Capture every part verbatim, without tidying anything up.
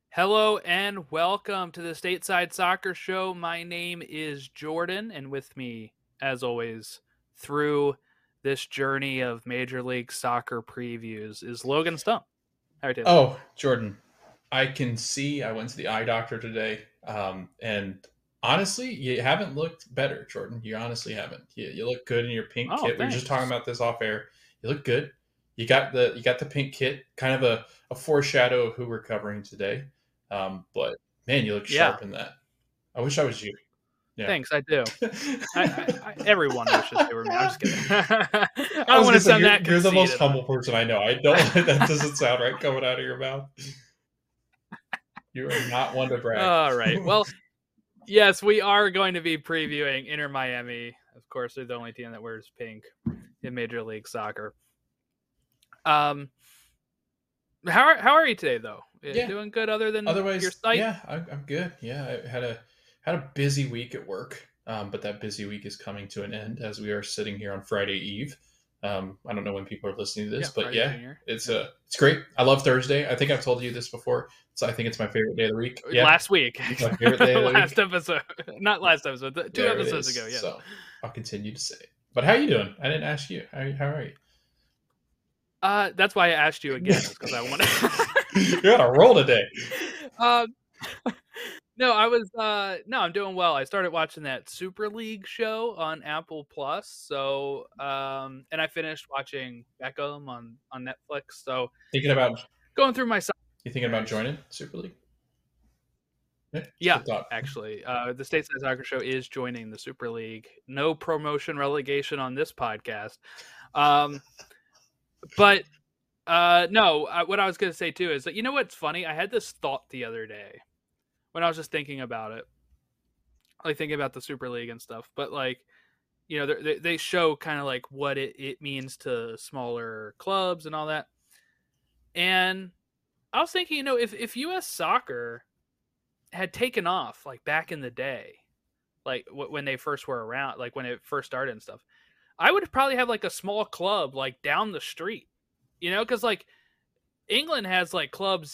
Hello and welcome to the Stateside Soccer Show. My name is Jordan, and with me, as always, through this journey of Major League Soccer previews is Logan Stump. How are you doing? Oh, Jordan, I can see I went to the eye doctor today. Um, and honestly, you haven't looked better, Jordan. You honestly haven't. You, you look good in your pink Oh, kit. We were just talking thanks. about this off air. You look good. You got the you got the pink kit, kind of a, a foreshadow of who we're covering today. Um, but man, you look Yeah, sharp in that. I wish I was you. Yeah. thanks. I do. I, I, I everyone wishes they were me. I'm just kidding. I I don't was want gonna to say sound you're that you're the most conceited. humble person I know. I don't. That doesn't sound right coming out of your mouth. You are not one to brag. All right. Well, yes, we are going to be previewing Inter Miami. Of course, they're the only team that wears pink in Major League Soccer. Um, how are, how are you today, though? Yeah. Doing good, other than your Otherwise, site? yeah, I'm, I'm good. Yeah, I had a had a busy week at work, um, but that busy week is coming to an end as we are sitting here on Friday Eve. Um, I don't know when people are listening to this, Yeah, but Friday yeah, Junior. it's Yeah. uh, it's great. I love Thursday. I think I've told you this before, so I think it's my favorite day of the week. Yeah, Last week, it's my favorite day of the last week. episode, not last episode, two There it episodes is. ago. Yes. So I'll continue to say it. But how you doing? I didn't ask you. How, how are you? Uh, that's why I asked you again, is because I want to. You're on a roll today. um, no, I was. Uh, no, I'm doing well. I started watching that Super League show on Apple Plus. So, um, and I finished watching Beckham on on Netflix. So, Thinking about going through my you thinking about series. joining Super League? Yeah, it's a Yeah, good thought. actually, uh, the Stateside Soccer Show is joining the Super League. No promotion relegation on this podcast. Um, but uh, no, I, what I was going to say too is that, you know what's funny? I had this thought the other day when I was just thinking about it, like thinking about the Super League and stuff. But like, you know, they they show kind of like what it, it means to smaller clubs and all that. And I was thinking, you know, if if U S soccer had taken off like back in the day, like w- when they first were around, like when it first started and stuff, I would probably have like a small club like down the street, you know, because like England has like clubs.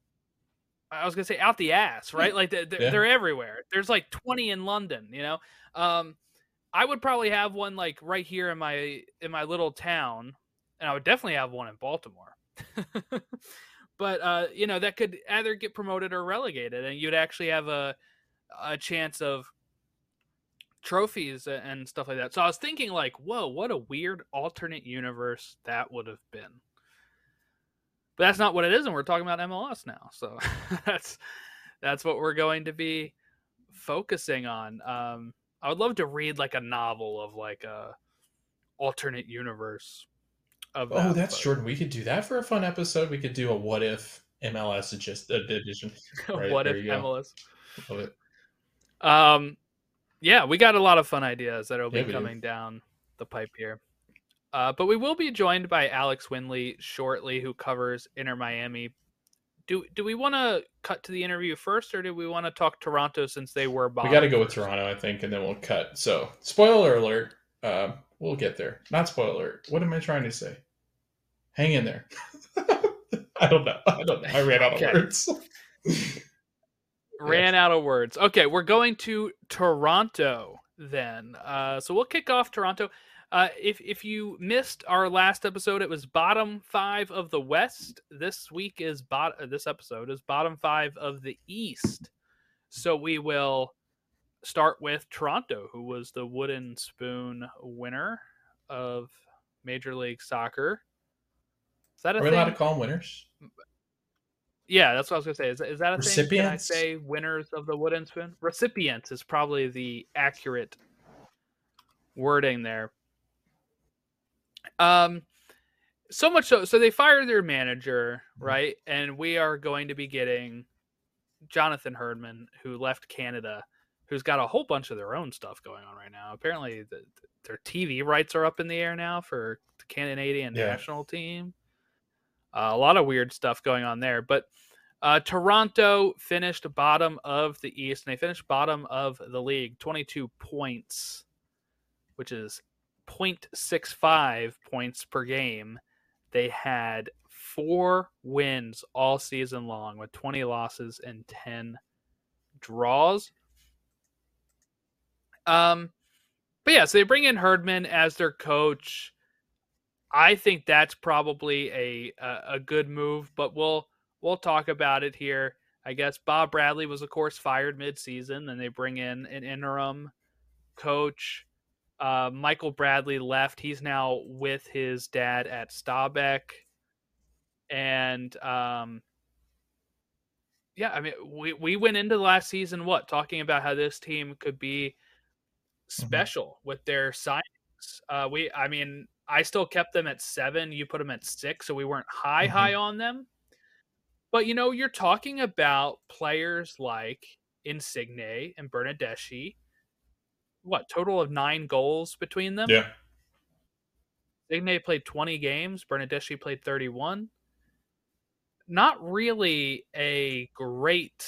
I was gonna say out the ass, right? Yeah. Like they're, Yeah. they're everywhere. There's like twenty in London, you know. Um, I would probably have one like right here in my in my little town, and I would definitely have one in Baltimore. But uh, you know, that could either get promoted or relegated, and you'd actually have a a chance of trophies and stuff like that. So I was thinking like, whoa, what a weird alternate universe that would have been. But that's not what it is, and we're talking about M L S now. So that's that's what we're going to be focusing on. Um, I would love to read like a novel of like a alternate universe of Oh, that. that's Jordan. We could do that for a fun episode. We could do a what if M L S just edition. But Right what there if you go. M L S? Love it. Um, yeah, we got a lot of fun ideas that will Yeah, be we do. coming down the pipe here. Uh, but we will be joined by Alex Winley shortly, who covers Inter Miami. Do do we want to cut to the interview first, or do we want to talk Toronto since they were We got to bottom go with first? Toronto, I think, and then we'll cut. So, spoiler alert. Um, we'll get there. Not spoiler alert. What am I trying to say? Hang in there. I don't know. I don't know. I ran out of Okay. words. Ran out of words. Okay, we're going to Toronto then. Uh, so we'll kick off Toronto. Uh, if if you missed our last episode, it was bottom five of the West. This week is bot. This episode is bottom five of the East. So we will start with Toronto, who was the wooden spoon winner of Major League Soccer. Is that a Are we allowed to thing? call them winners? Yeah, that's what I was gonna say. Is, is that a thing? Can I Recipients? say winners of the wooden spoon? Recipients is probably the accurate wording there. Um, so much so, so they fired their manager, right? And we are going to be getting Jonathan Herdman, who left Canada, who's got a whole bunch of their own stuff going on right now. Apparently, the, their T V rights are up in the air now for the Canadian Yeah. national team. Uh, a lot of weird stuff going on there, but uh, Toronto finished bottom of the East, and they finished bottom of the league, twenty-two points, which is zero point six five points per game. They had four wins all season long with twenty losses and ten draws. Um, but yeah, so they bring in Herdman as their coach. I think that's probably a, a a good move, but we'll we'll talk about it here. I guess Bob Bradley was, of course, fired mid-season, and they bring in an interim coach. Uh, Michael Bradley left. He's now with his dad at Stabæk. And um, yeah, I mean, we, we went into the last season, what, talking about how this team could be special mm-hmm. with their signings. Uh, we, I mean, I still kept them at seven. You put them at six, so we weren't high, mm-hmm. high on them. But, you know, you're talking about players like Insigne and Bernardeschi. What, total of nine goals between them? Yeah. Insigne played twenty games. Bernardeschi played thirty-one. Not really a great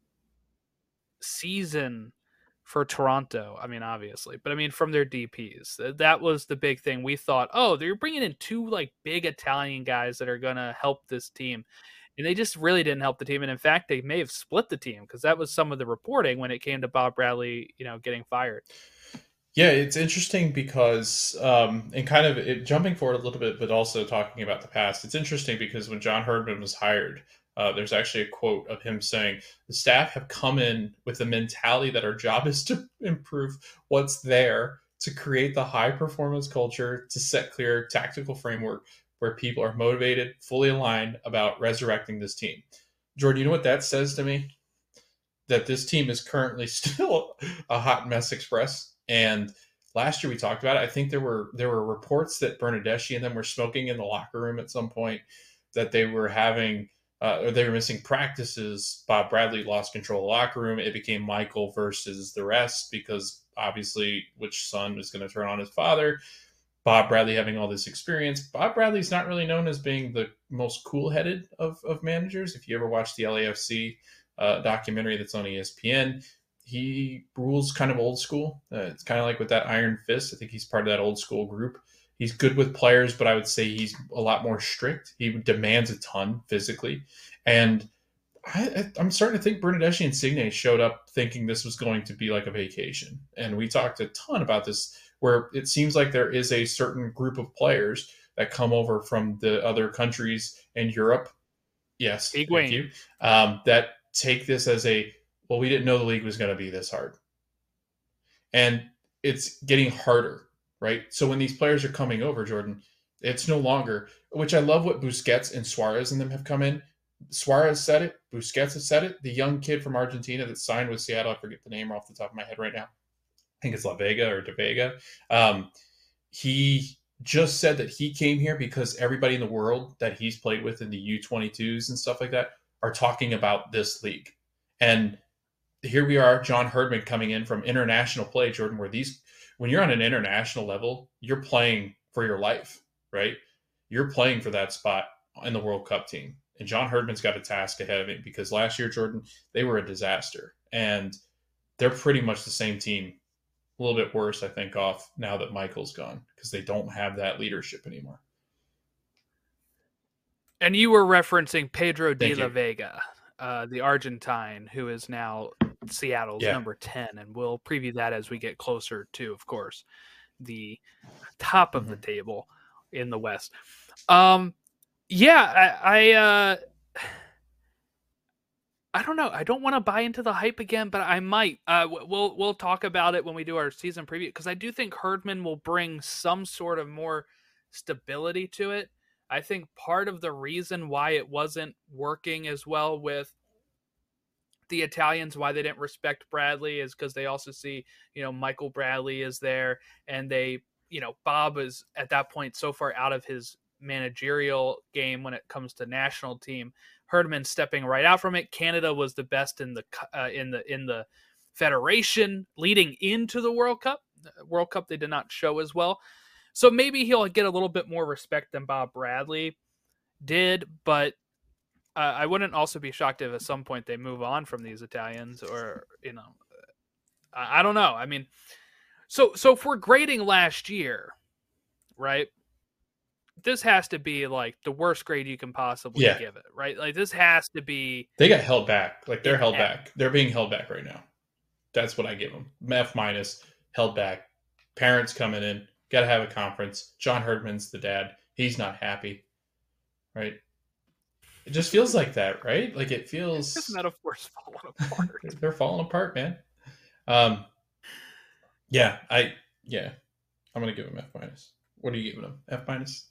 season for Toronto. I mean, obviously, but I mean, from their D Ps, that was the big thing. We thought, oh, they're bringing in two like big Italian guys that are going to help this team. And they just really didn't help the team. And in fact, they may have split the team because that was some of the reporting when it came to Bob Bradley, you know, getting fired. Yeah, it's interesting because, um, and kind of it, jumping forward a little bit, but also talking about the past, it's interesting because when John Herdman was hired, uh, there's actually a quote of him saying, the staff have come in with the mentality that our job is to improve what's there, to create the high performance culture, to set clear tactical framework where people are motivated, fully aligned about resurrecting this team. Jordan, you know what that says to me? That this team is currently still a hot mess express. And last year we talked about it. I think there were there were reports that Bernardeschi and them were smoking in the locker room at some point, that they were having uh, or they were missing practices. Bob Bradley lost control of the locker room. It became Michael versus the rest because obviously which son is going to turn on his father. Bob Bradley having all this experience. Bob Bradley's not really known as being the most cool-headed of, of managers. If you ever watch the L A F C uh, documentary that's on E S P N, he rules kind of old school. Uh, it's kind of like with that Iron Fist. I think he's part of that old school group. He's good with players, but I would say he's a lot more strict. He demands a ton physically. And I, I'm starting to think Bernardeschi and Insigne showed up thinking this was going to be like a vacation. And we talked a ton about this, where it seems like there is a certain group of players that come over from the other countries in Europe. Yes, Big thank wing. you. Um, that take this as a, well, we didn't know the league was going to be this hard. And it's getting harder, right? So when these players are coming over, Jordan, it's no longer, which I love what Busquets and Suarez and them have come in. Suarez said it. Busquets has said it. The young kid from Argentina that signed with Seattle, I forget the name off the top of my head right now. I think it's La Vega or De Vega. Um, he just said that he came here because everybody in the world that he's played with in the U twenty-twos and stuff like that are talking about this league. And here we are, John Herdman coming in from international play, Jordan, where these, when you're on an international level, you're playing for your life, right? You're playing for that spot in the World Cup team. And John Herdman's got a task ahead of him because last year, Jordan, they were a disaster. And they're pretty much the same team. A little bit worse, I think, off now that Michael's gone because they don't have that leadership anymore. And you were referencing Pedro Thank de la you. Vega, uh, the Argentine, who is now Seattle's Yeah. number ten. And we'll preview that as we get closer to, of course, the top of Mhm. the table in the West. Um, yeah, I... I uh, I don't know. I don't want to buy into the hype again, but I might. Uh, we'll we'll talk about it when we do our season preview because I do think Herdman will bring some sort of more stability to it. I think part of the reason why it wasn't working as well with the Italians, why they didn't respect Bradley, is because they also see, you know, Michael Bradley is there, and they, you know, Bob is at that point so far out of his managerial game when it comes to national team. Herdman stepping right out from it. Canada was the best in the uh, in the in the federation leading into the World Cup. World Cup they did not show as well, so maybe he'll get a little bit more respect than Bob Bradley did. But uh, I wouldn't also be shocked if at some point they move on from these Italians, or you know, I, I don't know. I mean, so so if we're grading last year, right? this has to be like the worst grade you can possibly Yeah. give it, right? Like this has to be. They got held back. Like they're an held F. back. They're being held back right now. That's what I give them. F minus, held back. Parents coming in. Got to have a conference. John Herdman's the dad. He's not happy, right? It just feels like that, right? Like it feels. This metaphor's falling apart. They're falling apart, man. Um, yeah, I yeah, I'm gonna give them F minus. What are you giving them? F minus?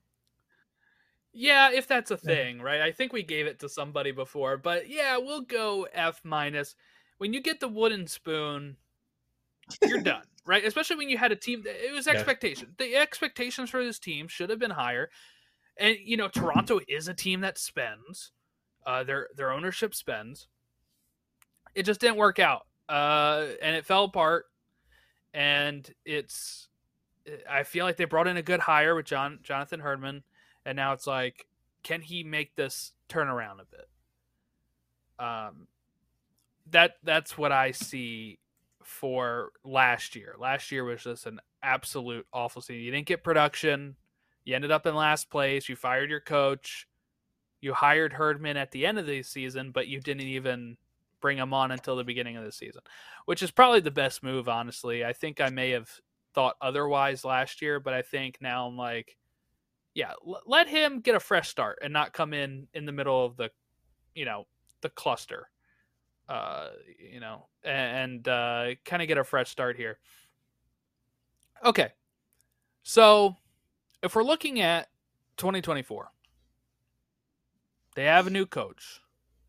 Yeah, if that's a thing, right? I think we gave it to somebody before, but yeah, we'll go F minus. When you get the wooden spoon, you're done, right? Especially when you had a team. It was expectation. Yeah. The expectations for this team should have been higher. And you know, Toronto is a team that spends. Uh, their their ownership spends. It just didn't work out, uh, and it fell apart. And it's, I feel like they brought in a good hire with John Jonathan Herdman, and now it's like, can he make this turn around a bit? Um, that that's what I see for last year. Last year was just an absolute awful season. You didn't get production. You ended up in last place. You fired your coach. You hired Herdman at the end of the season, but you didn't even bring him on until the beginning of the season, which is probably the best move, honestly. I think I may have thought otherwise last year, but I think now I'm like, yeah, l- let him get a fresh start and not come in in the middle of the, you know, the cluster, uh, you know, and uh, kind of get a fresh start here. Okay. So if we're looking at twenty twenty-four, they have a new coach.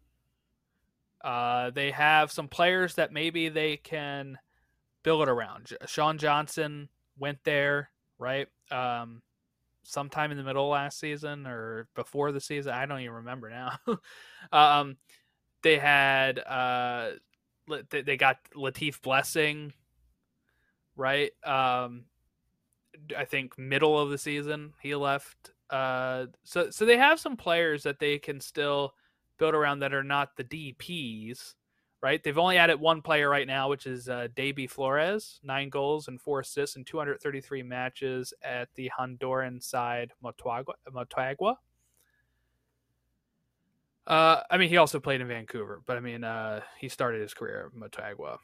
Uh, they have some players that maybe they can build around. Sean Johnson went there, right? Um, sometime in the middle of last season or before the season. I don't even remember now. um, they had, uh, they got Latif Blessing, right? Um, I think middle of the season he left. Uh, so, so they have some players that they can still build around that are not the D Ps, right? They've only added one player right now, which is uh, Davy Flores, nine goals and four assists in two hundred thirty-three matches at the Honduran side Motagua. Motagua. Uh, I mean, he also played in Vancouver, but I mean, uh, he started his career at Motagua.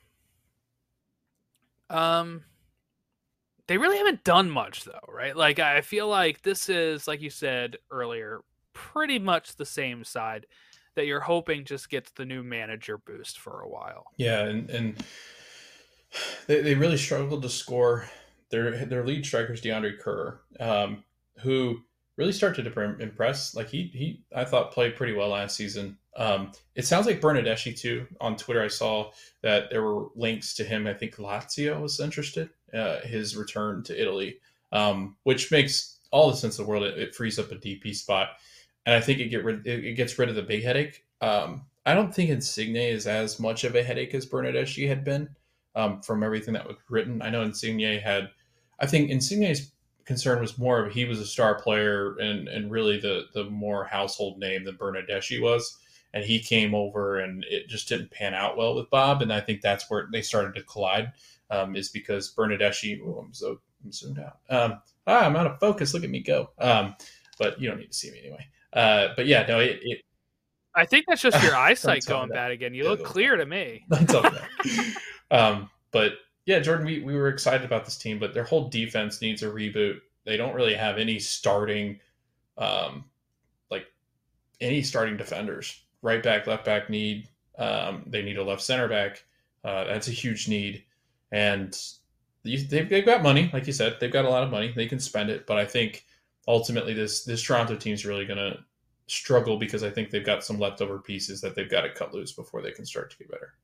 Um, they really haven't done much though, right? Like I feel like this is, like you said earlier, pretty much the same side that you're hoping just gets the new manager boost for a while. Yeah, and and they, they really struggled to score. Their their lead striker is DeAndre Kerr, um, who really started to impress. Like he he I thought played pretty well last season. Um, it sounds like Bernardeschi too. On Twitter, I saw that there were links to him. I think Lazio was interested. Uh, his return to Italy, um, which makes all the sense in the world. It, it frees up a D P spot, and I think it get rid it, it gets rid of the big headache. Um, I don't think Insigne is as much of a headache as Bernardeschi had been, um, from everything that was written. I know Insigne had, I think Insigne's concern was more of he was a star player and and really the the more household name than Bernardeschi was, and he came over and it just didn't pan out well with Bob, and I think that's where they started to collide. Um, is because Bernardeschi, oh, I'm so I'm zoomed out. Um, ah, I'm out of focus. Look at me go. Um, but you don't need to see me anyway. Uh, but yeah, no, it, it I think that's just your eyesight going bad again. You yeah, look clear to me. um, but yeah, Jordan, we, we were excited about this team, but their whole defense needs a reboot. They don't really have any starting, um, like any starting defenders. Right back, left back need. Um, they need a left center back. Uh, that's a huge need. And they've, they've got money, like you said. They've got a lot of money. They can spend it. But I think ultimately this this Toronto team is really going to struggle because I think they've got some leftover pieces that they've got to cut loose before they can start to get better.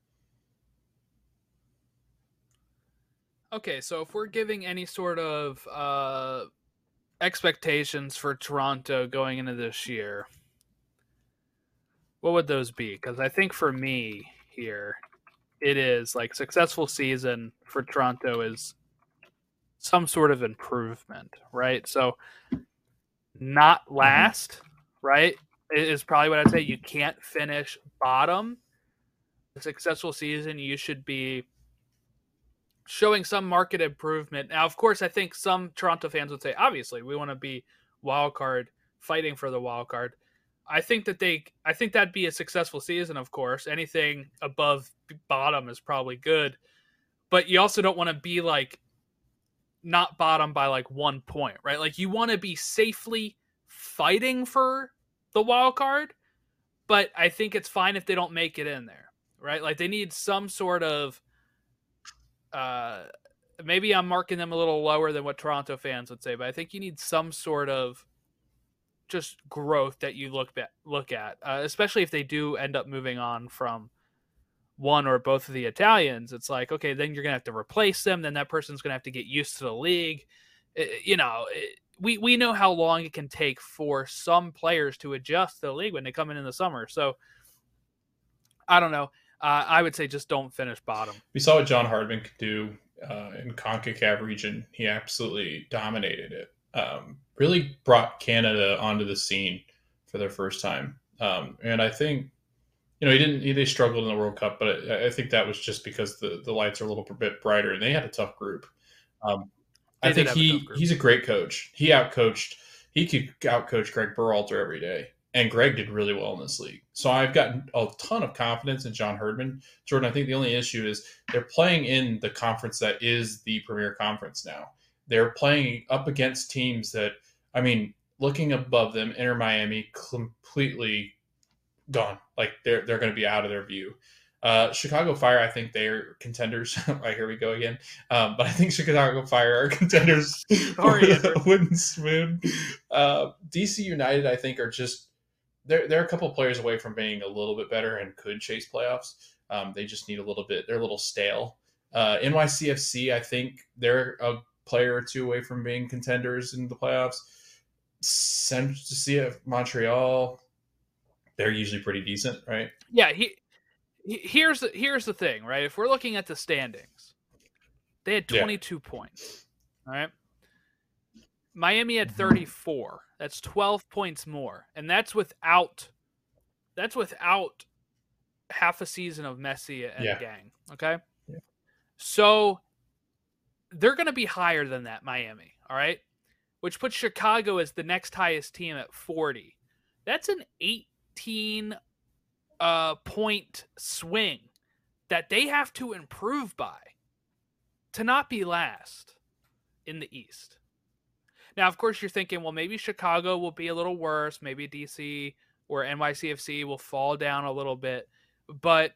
Okay, so if we're giving any sort of uh, expectations for Toronto going into this year, what would those be? Because I think for me here, it is like successful season for Toronto is some sort of improvement, right? So not last, mm-hmm. right, is probably what I'd say. You can't finish bottom. A successful season, you should be showing some market improvement. Now, of course, I think some Toronto fans would say, obviously, we want to be wild card, fighting for the wild card. I think that they, I think that'd be a successful season. Of course, anything above bottom is probably good, but you also don't want to be like not bottom by like one point, right? Like you want to be safely fighting for the wild card, but I think it's fine if they don't make it in there, right? Like they need some sort of, uh, maybe I'm marking them a little lower than what Toronto fans would say, but I think you need some sort of just growth that you look at, look at, uh, especially if they do end up moving on from one or both of the Italians. It's like, okay, then you're going to have to replace them. Then that person's going to have to get used to the league. It, you know, it, we, we know how long it can take for some players to adjust to the league when they come in in the summer. So I don't know. Uh, I would say just don't finish bottom. We saw what John Hardman could do uh, in CONCACAF region. He absolutely dominated it. Um, really brought Canada onto the scene for their first time. Um, and I think, you know, he didn't, he, they struggled in the World Cup, but I, I think that was just because the, the lights are a little bit brighter and they had a tough group. Um, I think he, he's a great coach. He outcoached, he could outcoach Greg Berhalter every day. And Greg did really well in this league. So I've gotten a ton of confidence in John Herdman. Jordan, I think the only issue is they're playing in the conference that is the premier conference now. They're playing up against teams that, I mean, looking above them, Inter Miami, completely gone. Like they're they're going to be out of their view. Uh, Chicago Fire, I think they're contenders. Right, here we go again. Um, but I think Chicago Fire are contenders for the wooden spoon. Uh, D C United, I think, are just they're they're a couple of players away from being a little bit better and could chase playoffs. Um, they just need a little bit. They're a little stale. Uh, N Y C F C, I think they're a player or two away from being contenders in the playoffs. Send to see if Montreal, they're usually pretty decent, right? Yeah, he, he here's the, here's the thing, right? If we're looking at the standings, they had twenty-two yeah. points, all right? Miami had thirty-four. That's twelve points more, and that's without that's without half a season of Messi and yeah. gang, okay? Yeah. So they're going to be higher than that, Miami, all right? Which puts Chicago as the next highest team at forty. That's an eighteen uh, point swing that they have to improve by to not be last in the East. Now, of course, you're thinking, well, maybe Chicago will be a little worse. Maybe D C or N Y C F C will fall down a little bit. But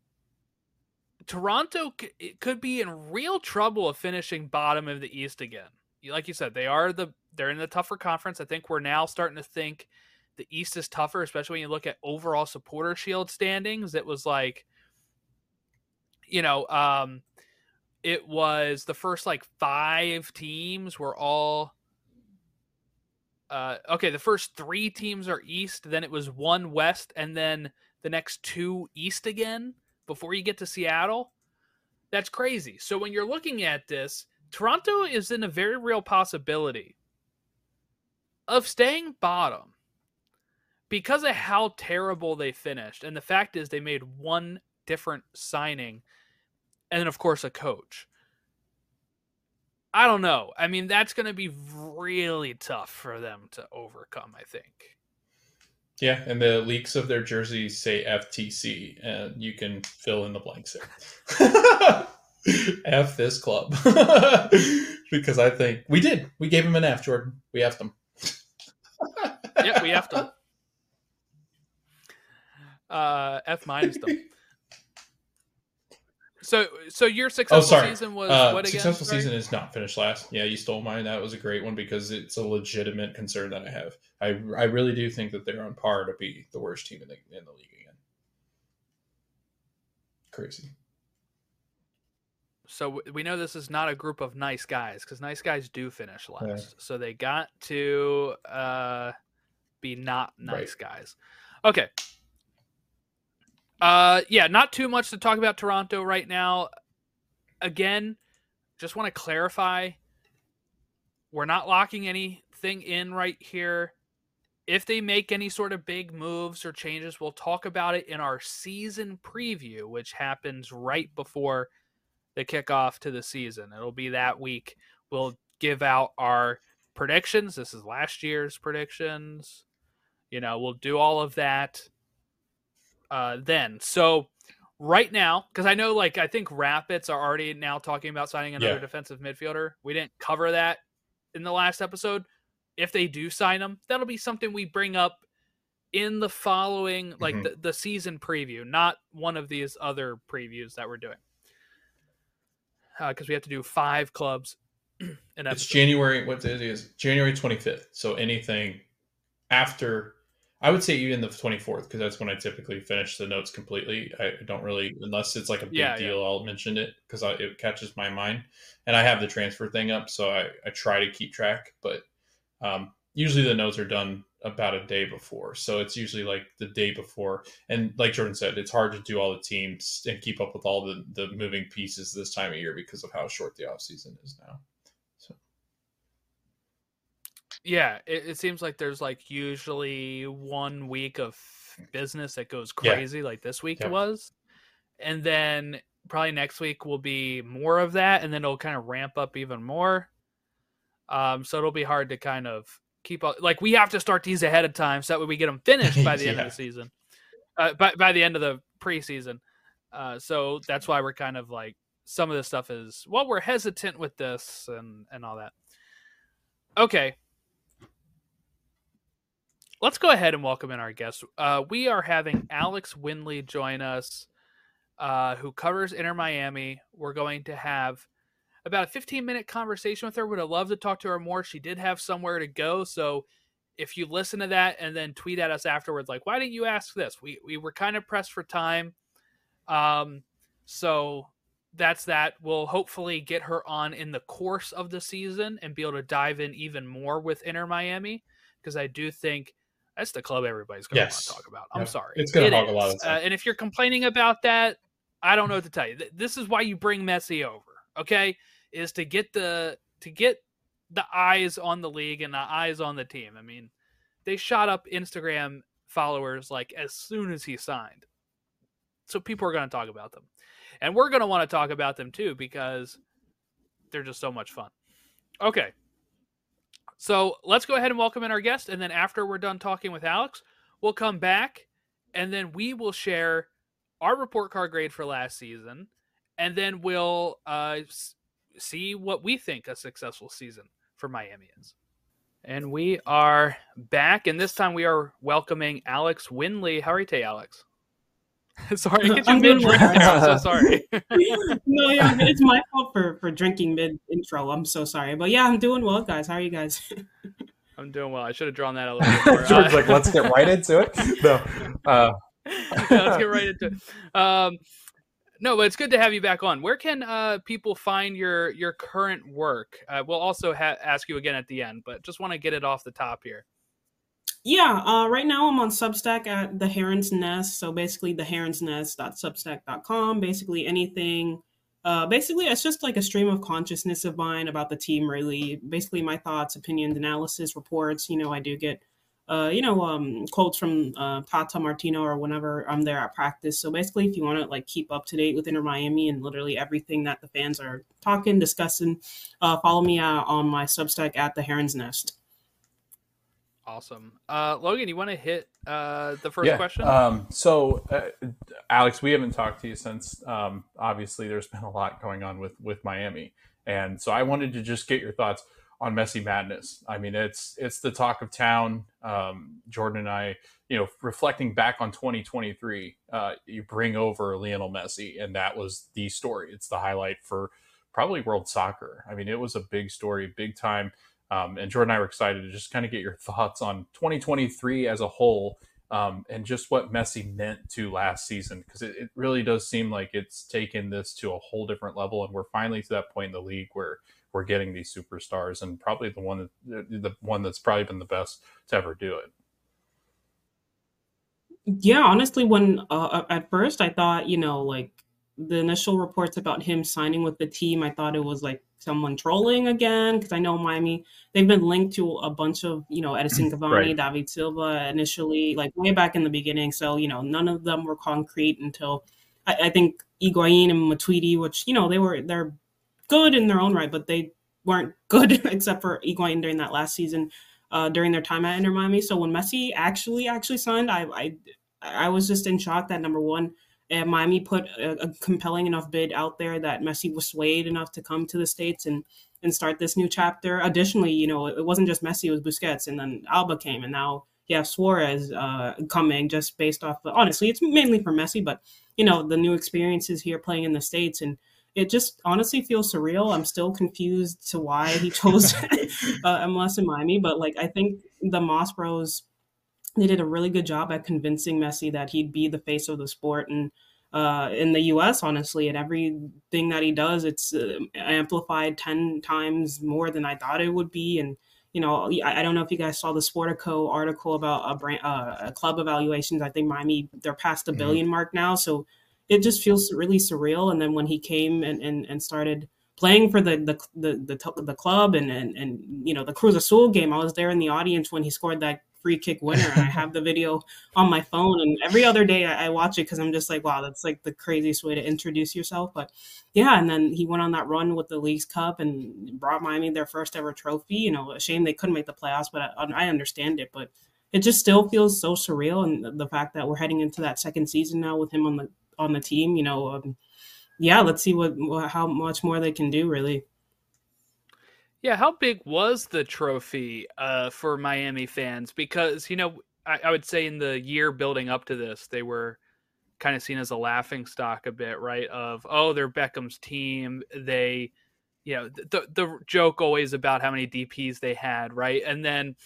Toronto could be in real trouble of finishing bottom of the East again. Like you said, they are the they're in the tougher conference. I think we're now starting to think the East is tougher, especially when you look at overall supporter shield standings. It was like, you know, um, it was the first like five teams were all uh, okay. The first three teams are East, then it was one West, and then the next two East again before you get to Seattle. That's crazy. So when you're looking at this, Toronto is in a very real possibility of staying bottom because of how terrible they finished. And the fact is they made one different signing and then, of course, a coach. I don't know. I mean, that's going to be really tough for them to overcome, I think. Yeah, and the leaks of their jerseys say F T C, and you can fill in the blanks there. F this club. Because I think we did. We gave him an F, Jordan. We F'd him. Yep, we F'd him. Uh, F minus them. So, so your successful oh, season was uh, what again? Successful sorry? season is not finished last. Yeah, you stole mine. That was a great one because it's a legitimate concern that I have. I I really do think that they're on par to be the worst team in the in the league again. Crazy. So we know this is not a group of nice guys because nice guys do finish last. Yeah. So they got to uh, be not nice right. guys. Okay. Uh, yeah, not too much to talk about Toronto right now. Again, just want to clarify, we're not locking anything in right here. If they make any sort of big moves or changes, we'll talk about it in our season preview, which happens right before the kickoff to the season. It'll be that week. We'll give out our predictions. This is last year's predictions. You know, we'll do all of that uh, then. So right now, because I know, like, I think Rapids are already now talking about signing another Yeah. defensive midfielder. We didn't cover that in the last episode. If they do sign him, that'll be something we bring up in the following, like, Mhm. the, the season preview, not one of these other previews that we're doing. Because uh, we have to do five clubs. In It's episode. January. What it is? January twenty-fifth. So anything after, I would say even the twenty-fourth, because that's when I typically finish the notes completely. I don't really, unless it's like a big Yeah, deal, yeah. I'll mention it because it catches my mind. And I have the transfer thing up, so I, I try to keep track. But um, usually the notes are done about a day before. So it's usually like the day before. And like Jordan said, it's hard to do all the teams and keep up with all the, the moving pieces this time of year because of how short the offseason is now. So yeah, it, it seems like there's like usually one week of business that goes crazy, yeah. like this week yeah. was. And then probably next week will be more of that, and then it'll kind of ramp up even more. Um, so it'll be hard to kind of keep up. Like, we have to start these ahead of time so that way we get them finished by the yeah. end of the season, uh, by, by the end of the preseason. Uh, so that's why we're kind of like, some of this stuff is, well, we're hesitant with this and, and all that. Okay. Let's go ahead and welcome in our guest. Uh, we are having Alex Winley join us, uh, who covers Inter Miami. We're going to have about a fifteen minute conversation with her. Would have loved to talk to her more. She did have somewhere to go. So if you listen to that and then tweet at us afterwards, like, why didn't you ask this? We, we were kind of pressed for time. Um, so that's that. We'll hopefully get her on in the course of the season and be able to dive in even more with Inter Miami. Cause I do think that's the club everybody's going to yes. want to talk about. I'm yep. sorry. It's going it to hog a lot of time. Uh, and if you're complaining about that, I don't know what to tell you. This is why you bring Messi over. Okay. Is to get the to get the eyes on the league and the eyes on the team. I mean, they shot up Instagram followers like as soon as he signed. So people are going to talk about them. And we're going to want to talk about them too because they're just so much fun. Okay. So let's go ahead and welcome in our guest. And then after we're done talking with Alex, we'll come back and then we will share our report card grade for last season. And then we'll uh, see what we think a successful season for Miami is. And we are back, and this time we are welcoming Alex Winley. How are you today, Alex? Sorry, I get you mid-drink there. I'm so sorry. No, yeah, it's my fault for, for drinking mid-intro. I'm so sorry. But yeah, I'm doing well, guys. How are you guys? I'm doing well. I should have drawn that a little bit more. George's uh, like, let's get right into it. No, uh... yeah, let's get right into it. Um, No, but it's good to have you back on. Where can uh, people find your your current work? Uh, we'll also ha- ask you again at the end, but just want to get it off the top here. Yeah, uh, right now I'm on Substack at The Heron's Nest. So basically, the herons nest dot substack dot com. Basically, anything. Uh, basically, it's just like a stream of consciousness of mine about the team, really. Basically, my thoughts, opinions, analysis, reports. You know, I do get Uh, you know, um, quotes from uh, Tata Martino or whenever I'm there at practice. So basically, if you want to like keep up to date with Inter Miami and literally everything that the fans are talking, discussing, uh, follow me uh, on my Substack at The Heron's Nest. Awesome. Uh, Logan, you want to hit uh, the first yeah. question? Um, so, uh, Alex, we haven't talked to you since, um, obviously, there's been a lot going on with, with Miami. And so I wanted to just get your thoughts on Messi Madness. I mean, it's it's the talk of town. Um, Jordan and I, you know, reflecting back on twenty twenty-three, uh, you bring over Lionel Messi, and that was the story. It's the highlight for probably world soccer. I mean, it was a big story, big time. Um, and Jordan and I were excited to just kind of get your thoughts on twenty twenty-three as a whole, um, and just what Messi meant to last season, because it, it really does seem like it's taken this to a whole different level, and we're finally to that point in the league where we're getting these superstars, and probably the one that, the one that's probably been the best to ever do it. Yeah, honestly, when uh, at first I thought, you know, like the initial reports about him signing with the team, I thought it was like someone trolling again, because I know Miami, they've been linked to a bunch of, you know, Edison Cavani, right. David Silva initially, like way back in the beginning. So, you know, none of them were concrete until I, I think Higuain and Matuidi, which, you know, they were, they're good in their own right, but they weren't good except for Higuain during that last season, uh, during their time at Inter Miami. So when Messi actually actually signed, I I, I was just in shock that number one, and Miami put a, a compelling enough bid out there that Messi was swayed enough to come to the States and and start this new chapter. Additionally, you know, it wasn't just Messi, it was Busquets, and then Alba came, and now you have Suarez uh, coming just based off of, honestly, it's mainly for Messi, but, you know, the new experiences here playing in the States, and it just honestly feels surreal. I'm still confused to why he chose uh, M L S in Miami, but, like, I think the Moss Bros, they did a really good job at convincing Messi that he'd be the face of the sport. And uh, in the U S, honestly, and everything that he does, it's uh, amplified ten times more than I thought it would be. And, you know, I, I don't know if you guys saw the Sportico article about a, brand, uh, a club evaluations. I think Miami, they're past the mm-hmm. billion mark now. So it just feels really surreal. And then when he came and, and, and started playing for the the the, the, the club and, and, and, you know, the Cruz Azul game, I was there in the audience when he scored that free kick winner, and I have the video on my phone, and every other day I, I watch it because I'm just like, wow, that's like the craziest way to introduce yourself. But yeah, and then he went on that run with the Leagues Cup and brought Miami their first ever trophy. You know, a shame they couldn't make the playoffs, but I, I understand it. But it just still feels so surreal, and the fact that we're heading into that second season now with him on the on the team, you know, um, yeah, let's see what how much more they can do, really. Yeah, how big was the trophy uh, for Miami fans? Because, you know, I, I would say in the year building up to this, they were kind of seen as a laughing stock a bit, right? Of, oh, they're Beckham's team. They, you know, the the joke always about how many D Ps they had, right? And then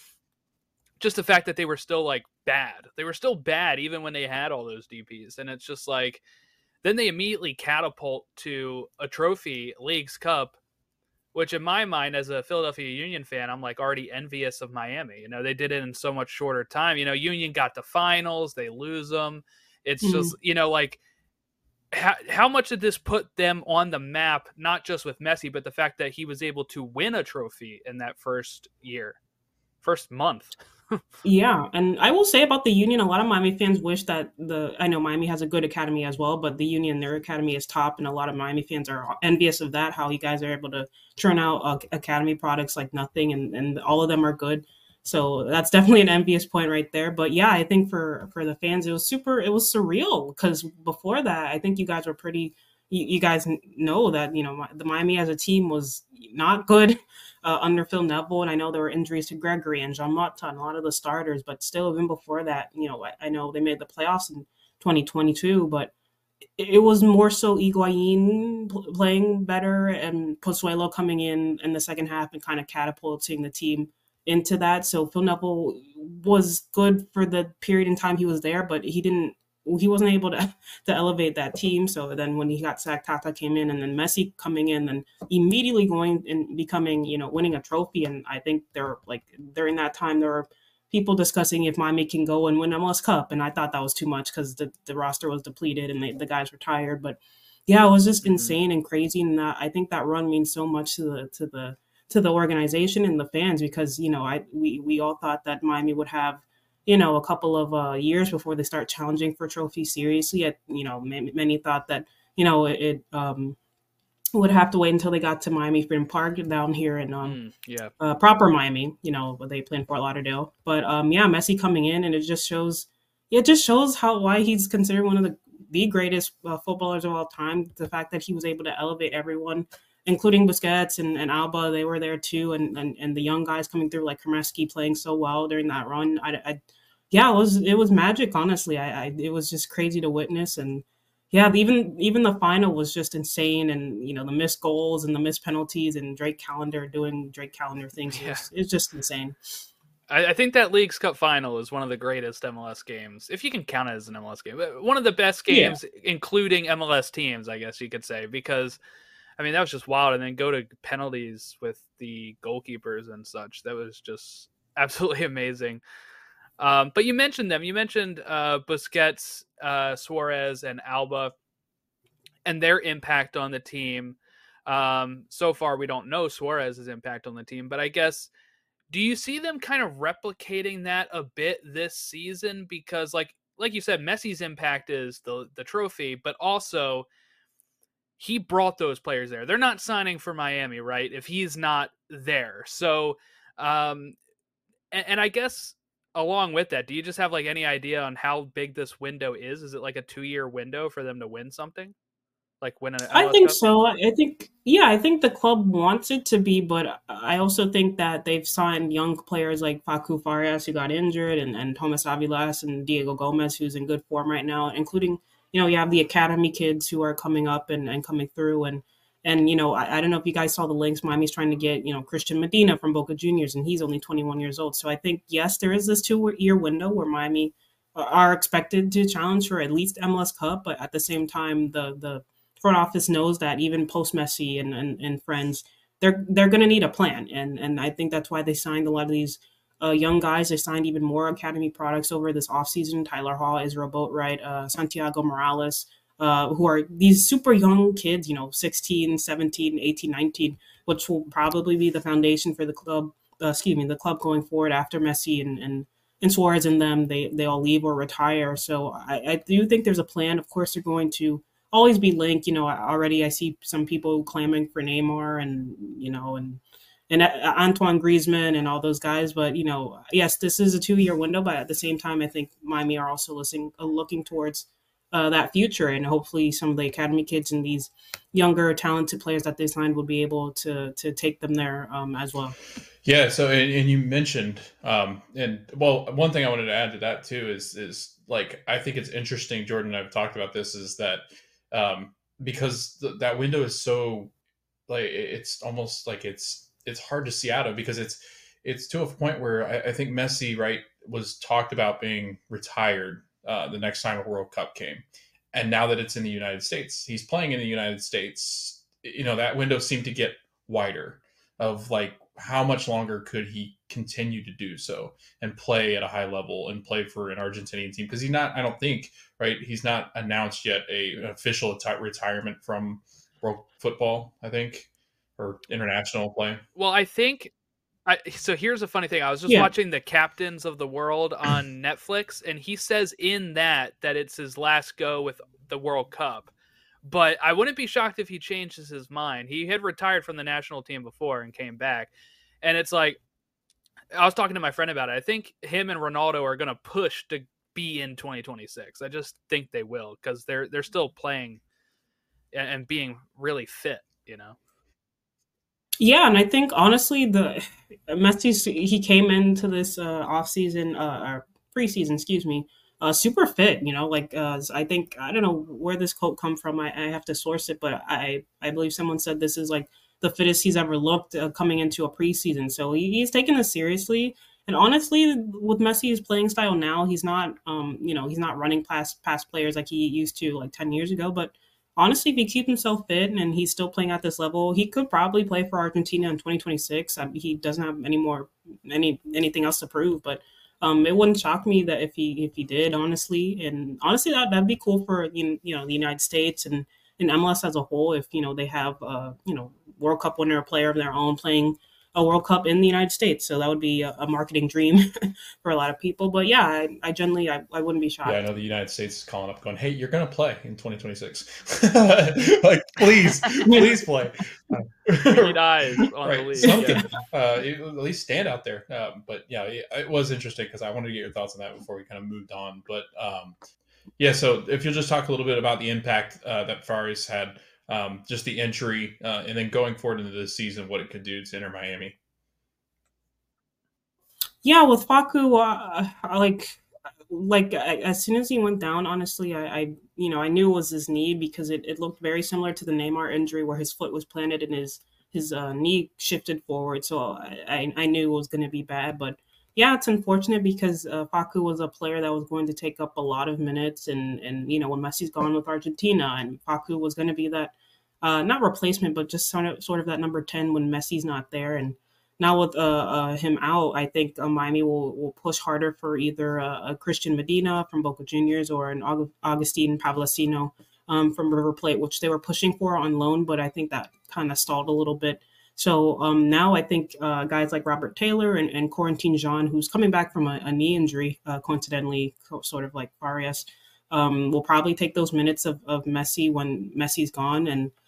just the fact that they were still, like, bad. They were still bad even when they had all those D Ps. And it's just like, then they immediately catapult to a trophy, Leagues Cup, which in my mind, as a Philadelphia Union fan, I'm like already envious of Miami. You know, they did it in so much shorter time. You know, Union got the finals, they lose them. It's mm-hmm. just, you know, like how, how much did this put them on the map, not just with Messi, but the fact that he was able to win a trophy in that first year, first month. Yeah, and I will say about the Union, a lot of Miami fans wish that the, I know Miami has a good academy as well, but the Union, their academy is top, and a lot of Miami fans are envious of that, how you guys are able to churn out uh, academy products like nothing, and, and all of them are good. So that's definitely an envious point right there. But yeah, I think for, for the fans, it was super, it was surreal, because before that, I think you guys were pretty, you, you guys know that, you know, the Miami as a team was not good. Uh, under Phil Neville, and I know there were injuries to Gregory and Jean Mota and a lot of the starters, but still, even before that, you know, I, I know they made the playoffs in twenty twenty-two, but it, it was more so Higuain pl- playing better and Pozuelo coming in in the second half and kind of catapulting the team into that. So Phil Neville was good for the period in time he was there, but he didn't he wasn't able to to elevate that team. So then when he got sacked, Tata came in, and then Messi coming in and immediately going and becoming, you know, winning a trophy. And I think they're like, during that time, there were people discussing if Miami can go and win M L S Cup. And I thought that was too much because the, the roster was depleted and they, the guys were tired. But yeah, it was just mm-hmm. insane and crazy. And that, I think that run means so much to the, to the, to the organization and the fans, because, you know, I, we, we all thought that Miami would have, you know, a couple of uh, years before they start challenging for trophies seriously. I, you know, many, many thought that, you know, it, it um, would have to wait until they got to Miami Freedom Park down here in um, mm, yeah. uh, proper Miami, you know, where they play in Fort Lauderdale. But um, yeah, Messi coming in, and it just shows, it just shows how why he's considered one of the, the greatest uh, footballers of all time. The fact that he was able to elevate everyone, including Busquets and, and Alba, they were there too. And, and and the young guys coming through, like Kremeski playing so well during that run. I, I yeah, it was it was magic, honestly. I, I it was just crazy to witness. And yeah, even even the final was just insane. And, you know, the missed goals and the missed penalties and Drake Callender doing Drake Callender things. Yeah. It's it just insane. I, I think that Leagues Cup final is one of the greatest M L S games, if you can count it as an M L S game. One of the best games, yeah. including M L S teams, I guess you could say, because I mean, that was just wild. And then go to penalties with the goalkeepers and such. That was just absolutely amazing. Um, but you mentioned them. You mentioned uh, Busquets, uh, Suarez, and Alba, and their impact on the team. Um, so far, we don't know Suarez's impact on the team. But I guess, do you see them kind of replicating that a bit this season? Because, like like you said, Messi's impact is the the trophy, but also he brought those players there. They're not signing for Miami, right? If he's not there. So, um, and, and I guess along with that, do you just have like any idea on how big this window is? Is it like a two year window for them to win something? Like win an M L S I think Cup? so. I think, yeah, I think the club wants it to be, but I also think that they've signed young players like Facu Farias, who got injured, and, and Thomas Avilas and Diego Gomez, who's in good form right now, including, you know, you have the academy kids who are coming up and, and coming through. And, and you know, I, I don't know if you guys saw the links. Miami's trying to get, you know, Christian Medina from Boca Juniors, and he's only twenty-one years old. So I think, yes, there is this two-year window where Miami are expected to challenge for at least M L S Cup, but at the same time, the the front office knows that even post Messi and, and, and friends, they're they're going to need a plan, and and I think that's why they signed a lot of these uh, young guys. They signed even more academy products over this offseason. Tyler Hall, Israel Boatwright, uh, Santiago Morales, uh, who are these super young kids, you know, sixteen, seventeen, eighteen, nineteen, which will probably be the foundation for the club. Uh, excuse me, the club going forward after Messi and and, and Suarez and them, they they all leave or retire. So I, I do think there's a plan. Of course, they're going to always be linked. You know, already I see some people clamoring for Neymar and, you know, and and Antoine Griezmann and all those guys. But, you know, yes, this is a two-year window, but at the same time, I think Miami are also listening, uh, looking towards uh, that future. And hopefully some of the academy kids and these younger, talented players that they signed will be able to to take them there um, as well. Yeah, so, and, and you mentioned, um, and well, one thing I wanted to add to that too is, is like, I think it's interesting, Jordan and I've talked about this, is that um, because th- that window is so, like, it's almost like it's it's hard to see out of, because it's it's to a point where I, I think Messi, right, was talked about being retired uh, the next time a World Cup came, and now that it's in the United States, he's playing in the United States. You know, that window seemed to get wider of like, how much longer could he continue to do so and play at a high level and play for an Argentinian team? Because he's not, I don't think, right, he's not announced yet a, an official ati- retirement from world football, I think, or international play. Well, I think, I, so here's a funny thing. I was just Yeah. watching the Captains of the World on Netflix, and he says in that that it's his last go with the World Cup. But I wouldn't be shocked if he changes his mind. He had retired from the national team before and came back. And it's like, I was talking to my friend about it. I think him and Ronaldo are going to push to be in twenty twenty-six. I just think they will, because they're they're still playing and, and being really fit, you know? Yeah, and I think honestly, the Messi, he came into this uh, off season, uh, or preseason, excuse me, uh, super fit. You know, like uh, I think I don't know where this quote come from. I, I have to source it, but I I believe someone said this is like the fittest he's ever looked uh, coming into a preseason. So he, he's taking this seriously. And honestly, with Messi's playing style now, he's not, um, you know, he's not running past past players like he used to like ten years ago, but honestly, if he keeps himself fit and he's still playing at this level, he could probably play for Argentina in twenty twenty-six. I mean, he doesn't have any more any anything else to prove, but um, it wouldn't shock me that if he if he did, honestly. And honestly, that that'd be cool for you know the United States and, and M L S as a whole. If you know they have uh, you know World Cup winner, player of their own playing a World Cup in the United States, so that would be a, a marketing dream for a lot of people. But yeah, I, I generally I, I wouldn't be shocked. Yeah, I know the United States is calling up, going, "Hey, you're going to play in twenty twenty-six. Like, please, please play." He dies on right, the league. something. Yeah. Uh, it- at least stand out there. Um, but yeah, it, it was interesting because I wanted to get your thoughts on that before we kind of moved on. But um, yeah, so if you'll just talk a little bit about the impact uh, that Farias had. Um, just the entry, uh, and then going forward into this season, what it could do to Inter Miami. Yeah, with Facu, uh, I like, like I, as soon as he went down, honestly, I, I, you know, I knew it was his knee because it, it looked very similar to the Neymar injury where his foot was planted and his his uh, knee shifted forward. So I, I, I knew it was going to be bad. But yeah, it's unfortunate because uh, Facu was a player that was going to take up a lot of minutes, and and you know when Messi's gone with Argentina, and Facu was going to be that. Uh, not replacement, but just sort of, sort of that number ten when Messi's not there. And now with uh, uh, him out, I think uh, Miami will, will push harder for either uh, a Christian Medina from Boca Juniors or an Aug- Augustine Pavlacino um, from River Plate, which they were pushing for on loan, but I think that kind of stalled a little bit. So um, now I think uh, guys like Robert Taylor and, and Corentin Jean, who's coming back from a, a knee injury, uh, coincidentally, sort of like Farias, um, will probably take those minutes of, of Messi when Messi's gone. And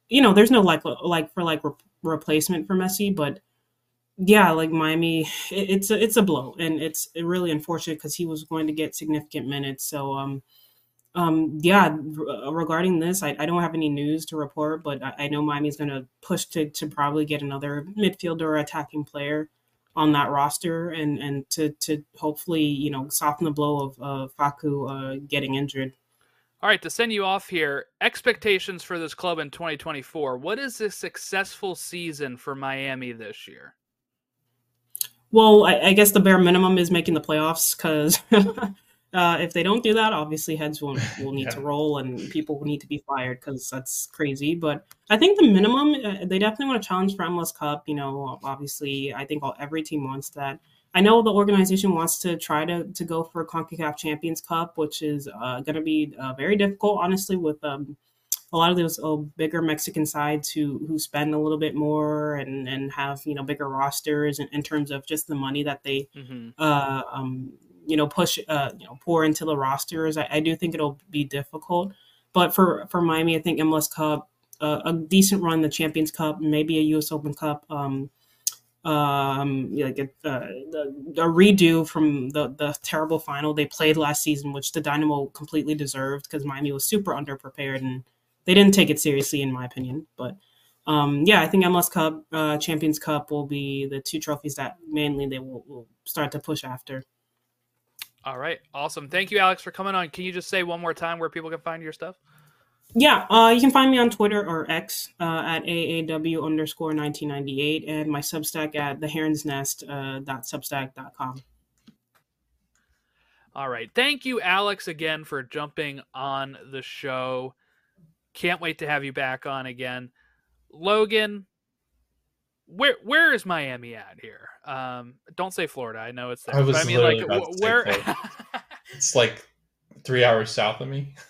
you know, there's no like like for like re- replacement for Messi, but yeah, like Miami, it, it's a it's a blow, and it's really unfortunate because he was going to get significant minutes. So um um yeah, r- regarding this, I, I don't have any news to report, but I, I know Miami's going to push to to probably get another midfielder or attacking player on that roster, and and to to hopefully you know soften the blow of uh, Faku uh, getting injured. All right, to send you off here, expectations for this club in twenty twenty-four. What is a successful season for Miami this year? Well, I, I guess the bare minimum is making the playoffs because uh, if they don't do that, obviously heads will will need Yeah. to roll and people will need to be fired because that's crazy. But I think the minimum, uh, they definitely want to challenge for M L S Cup. You know, obviously, I think all, every team wants that. I know the organization wants to try to, to go for CONCACAF Champions Cup, which is uh, going to be uh, very difficult, honestly, with um, a lot of those uh, bigger Mexican sides who who spend a little bit more and and have you know bigger rosters in, in terms of just the money that they Mm-hmm. uh, um, you know push uh, you know pour into the rosters. I, I do think it'll be difficult, but for for Miami, I think M L S Cup, uh, a decent run, the Champions Cup, maybe a U S Open Cup. Um, um like a, uh, the, a redo from the the terrible final they played last season, which the Dynamo completely deserved because Miami was super underprepared and they didn't take it seriously, in my opinion. But um, yeah, I think M L S Cup, uh, Champions Cup will be the two trophies that mainly they will, will start to push after. All right, awesome. Thank you, Alex, for coming on. Can you just say one more time where people can find your stuff? Yeah, uh, you can find me on Twitter or X uh, at A A W underscore nineteen ninety-eight and my Substack at the Heron's Nest uh, dot substack dot com. All right. Thank you, Alex, again for jumping on the show. Can't wait to have you back on again. Logan, where where is Miami at here? Um, don't say Florida. I know it's there. I was but I mean, literally like, about wh- to say where? Florida. It's like three hours south of me.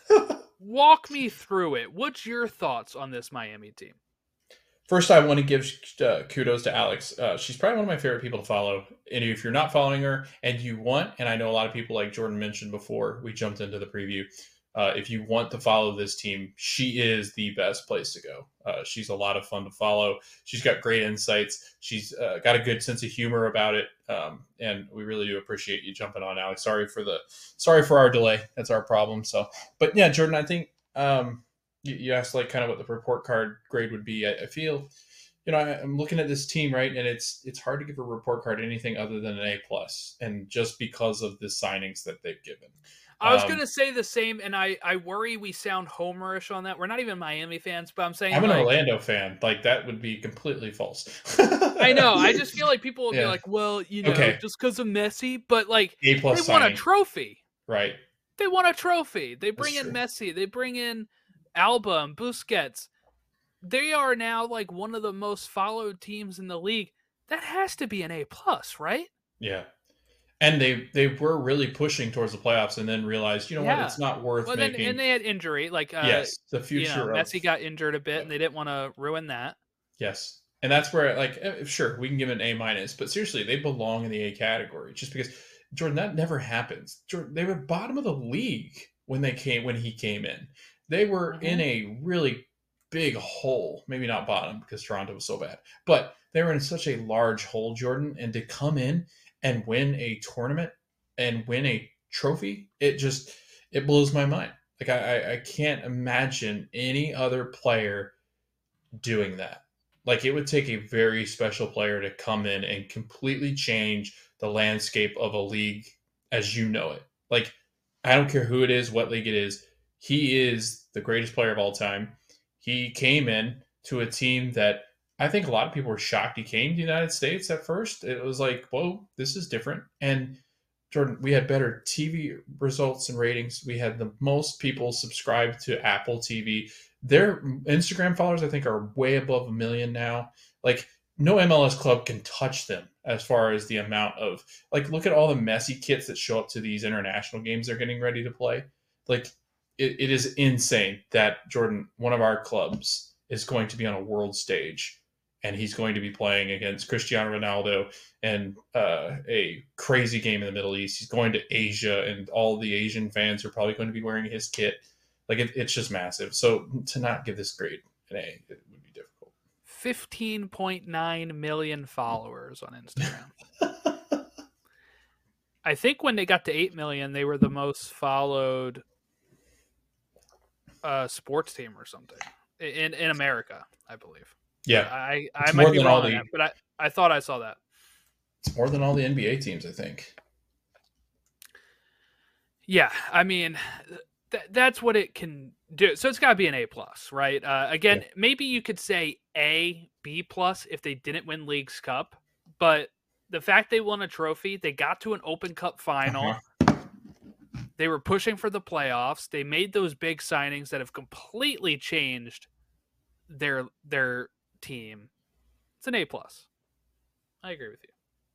Walk me through it. What's your thoughts on this Miami team? First, I want to give uh, kudos to Alex. Uh, she's probably one of my favorite people to follow. And if you're not following her and you want, and I know a lot of people, like Jordan mentioned before we jumped into the preview, uh, if you want to follow this team, she is the best place to go. Uh, she's a lot of fun to follow. She's got great insights. She's uh, got a good sense of humor about it. Um, and we really do appreciate you jumping on, Alex. Sorry for the, sorry for our delay. That's our problem. So, but yeah, Jordan, I think, um, you, you asked like kind of what the report card grade would be. I, I feel, you know, I, I'm looking at this team, right, and it's it's hard to give a report card anything other than an A plus, and just because of the signings that they've given. I was Um, gonna say the same, and I, I worry we sound homerish on that. We're not even Miami fans, but I'm saying I'm an like, Orlando fan. Like that would be completely false. I know. I just feel like people will Yeah. be like, well, you know, Okay. just because of Messi, but like A plus they won a signing, trophy. right? They won a trophy. They bring That's in true. Messi. They bring in Alba and Busquets. They are now like one of the most followed teams in the league. That has to be an A plus, right? Yeah. And they they were really pushing towards the playoffs, and then realized, you know Yeah. what, it's not worth Well, then making. and they had injury, like uh, yes, the you know, future of Messi got injured a bit, and they didn't want to ruin that. yes, and that's where like eh, sure we can give it an A minus, but seriously, they belong in the A category just because Jordan, that never happens. Jordan, they were bottom of the league when they came when he came in. They were Mhm. in a really big hole, maybe not bottom because Toronto was so bad, but they were in such a large hole, Jordan, and to come in and win a tournament and win a trophy, it just it blows my mind. Like I, I- I can't imagine any other player doing that. Like it would take a very special player to come in and completely change the landscape of a league as you know it. Like I don't care who it is, what league it is. He is the greatest player of all time. He came in to a team that I think a lot of people were shocked he came to the United States at first. It was like, whoa, this is different. And Jordan, we had better T V results and ratings. We had the most people subscribed to Apple T V. Their Instagram followers, I think, are way above a million now. Like, no M L S club can touch them as far as the amount of, like, look at all the Messi kits that show up to these international games they're getting ready to play. Like, it, it is insane that, Jordan, one of our clubs is going to be on a world stage and he's going to be playing against Cristiano Ronaldo and uh, a crazy game in the Middle East. He's going to Asia, and all the Asian fans are probably going to be wearing his kit. Like it, it's just massive. So to not give this grade an A, it fifteen point nine million followers on Instagram. I think when they got to eight million, they were the most followed uh, sports team or something in, in America, I believe. Yeah. I, I might be wrong on that, but I, I thought I saw that. It's more than all the N B A teams, I think. Yeah, I mean, th- that's what it can do. So it's got to be an A plus, right? Uh, again, yeah. Maybe you could say A, B plus if they didn't win League's Cup, but the fact they won a trophy, they got to an Open Cup final. Uh-huh. They were pushing for the playoffs. They made those big signings that have completely changed their their team. It's an A plus. I agree with you.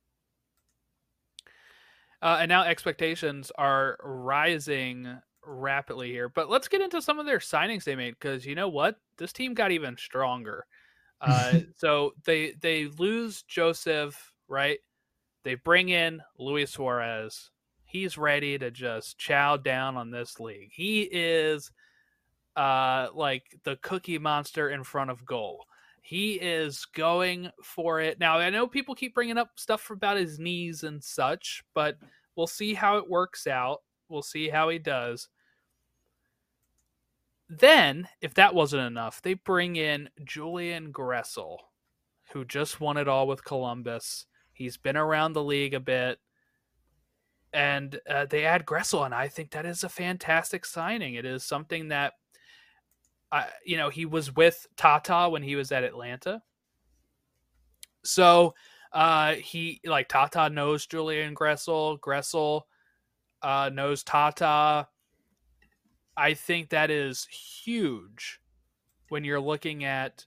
Uh, and now expectations are rising rapidly here. But let's get into some of their signings they made, because you know what? This team got even stronger. Uh, so they they lose Joseph, right? They bring in Luis Suarez. He's ready to just chow down on this league. He is uh, like the Cookie Monster in front of goal. He is going for it. Now, I know people keep bringing up stuff about his knees and such, but we'll see how it works out. We'll see how he does. Then, if that wasn't enough, they bring in Julian Gressel, who just won it all with Columbus. He's been around the league a bit. And uh, they add Gressel, and I think that is a fantastic signing. It is something that, uh, you know, he was with Tata when he was at Atlanta. So uh, he, like, Tata knows Julian Gressel. Gressel uh, knows Tata. I think that is huge when you're looking at,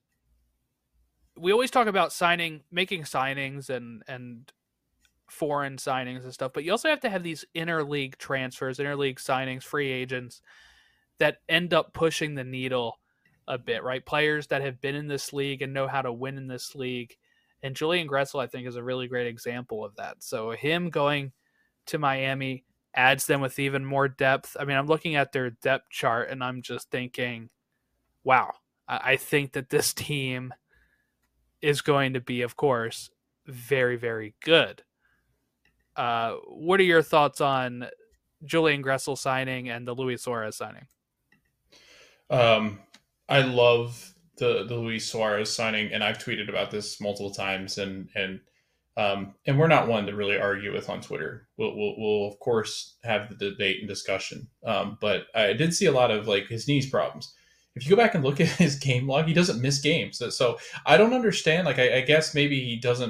we always talk about signing, making signings and, and foreign signings and stuff, but you also have to have these interleague transfers, interleague signings, free agents that end up pushing the needle a bit, right? Players that have been in this league and know how to win in this league. And Julian Gressel, I think, is a really great example of that. So him going to Miami adds them with even more depth. I mean, I'm looking at their depth chart and I'm just thinking, wow, I think that this team is going to be, of course, very, very good. Uh, what are your thoughts on Julian Gressel signing and the Luis Suarez signing? Um, I love the the Luis Suarez signing, and I've tweeted about this multiple times, and and um, and we're not one to really argue with on Twitter. We'll we'll, we'll of course have the debate and discussion, um, but I did see a lot of like his knees problems. If you go back and look at his game log, he doesn't miss games. So, so I don't understand. Like I, I guess maybe he doesn't.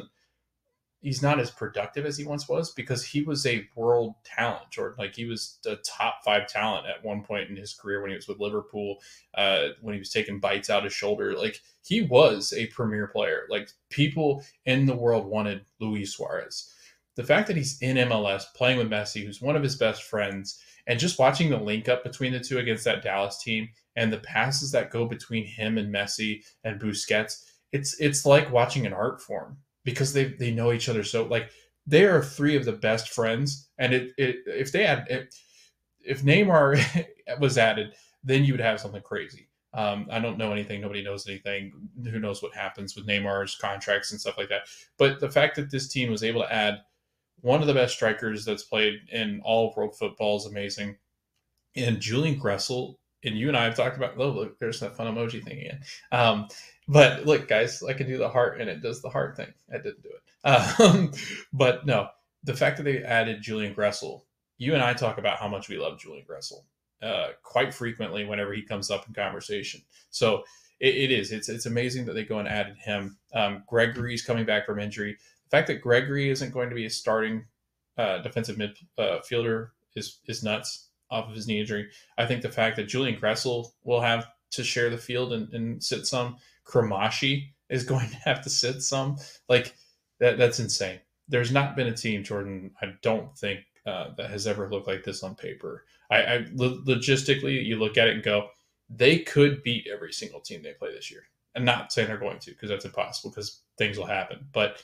He's not as productive as he once was because he was a world talent, Jordan. Like he was the top five talent at one point in his career when he was with Liverpool, uh, when he was taking bites out his shoulder. Like he was a premier player. Like people in the world wanted Luis Suarez. The fact that he's in M L S playing with Messi, who's one of his best friends, and just watching the link up between the two against that Dallas team and the passes that go between him and Messi and Busquets, it's it's like watching an art form. Because they, they know each other so like they are three of the best friends, and it, it if they had if, if Neymar was added, then you would have something crazy. Um, I don't know anything. Nobody knows anything. Who knows what happens with Neymar's contracts and stuff like that. But the fact that this team was able to add one of the best strikers that's played in all of world football is amazing. And Julian Gressel, and you and I have talked about. Oh, look, there's that fun emoji thing again. Um, But look, guys, I can do the heart, and it does the heart thing. I didn't do it. Um, but no, the fact that they added Julian Gressel, you and I talk about how much we love Julian Gressel uh, quite frequently whenever he comes up in conversation. So it, it is. It's it's amazing that they go and added him. Um, Gregory's coming back from injury. The fact that Gregory isn't going to be a starting uh, defensive midfielder uh, is is nuts off of his knee injury. I think the fact that Julian Gressel will have to share the field and, and sit some. Kramashi is going to have to sit some. Like that. That's insane. There's not been a team, Jordan, I don't think uh, that has ever looked like this on paper. I, I logistically, you look at it and go, they could beat every single team they play this year. I'm not saying they're going to, because that's impossible, because things will happen. But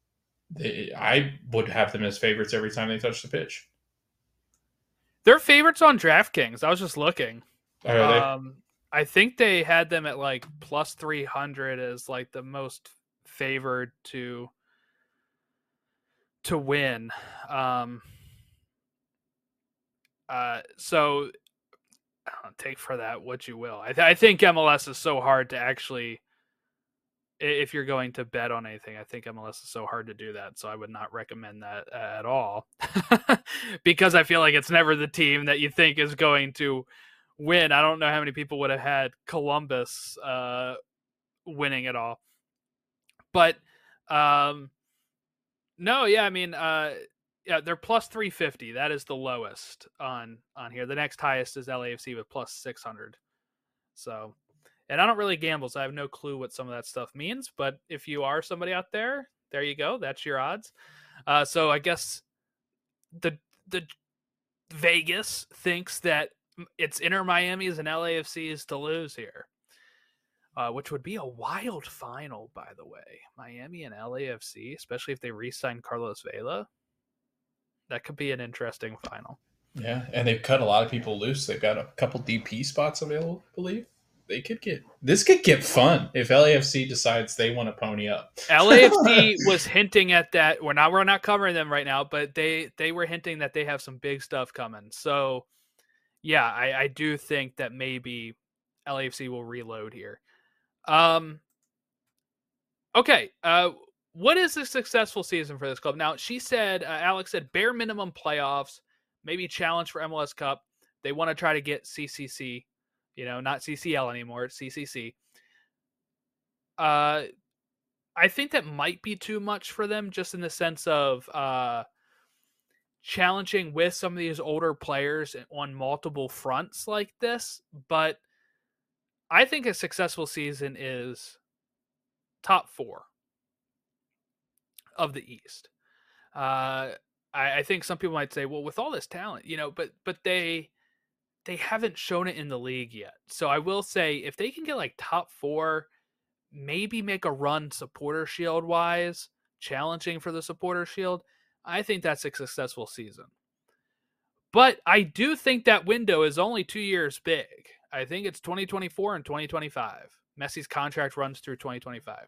they, I would have them as favorites every time they touch the pitch. They're favorites on DraftKings. I was just looking. Are they? Um, I think they had them at like plus three hundred as like the most favored to to win. Um, uh, so I'll take for that what you will. I, th- I think M L S is so hard to actually, if you're going to bet on anything, I think M L S is so hard to do that. So I would not recommend that at all because I feel like it's never the team that you think is going to win. I don't know how many people would have had Columbus uh, winning it all, but um, no, yeah, I mean, uh, yeah, they're plus three fifty. That is the lowest on on here. The next highest is L A F C with plus six hundred. So, and I don't really gamble, so I have no clue what some of that stuff means. But if you are somebody out there, there you go. That's your odds. Uh, so I guess the the Vegas thinks that it's Inter Miami's and L A F C's to lose here, uh, which would be a wild final, by the way. Miami and L A F C, especially if they re-sign Carlos Vela. That could be an interesting final. Yeah, and they've cut a lot of people loose. They've got a couple D P spots available, I believe. They could get this could get fun if L A F C decides they want to pony up. L A F C was hinting at that. We're not we're not covering them right now, but they they were hinting that they have some big stuff coming. So yeah, I, I do think that maybe L A F C will reload here. Um okay, uh what is a successful season for this club? Now, she said, uh, Alex said, bare minimum playoffs, maybe challenge for M L S Cup. They want to try to get C C C, you know, not C C L anymore, it's C C C. Uh, I think that might be too much for them, just in the sense of uh, challenging with some of these older players on multiple fronts like this. But I think a successful season is top four of the East. Uh, I, I think some people might say, well, with all this talent, you know, but but they they haven't shown it in the league yet. So I will say, if they can get like top four, maybe make a run Supporter Shield wise, challenging for the Supporter Shield, I think that's a successful season. But I do think that window is only two years big. I think it's twenty twenty-four and twenty twenty-five. Messi's contract runs through twenty twenty-five.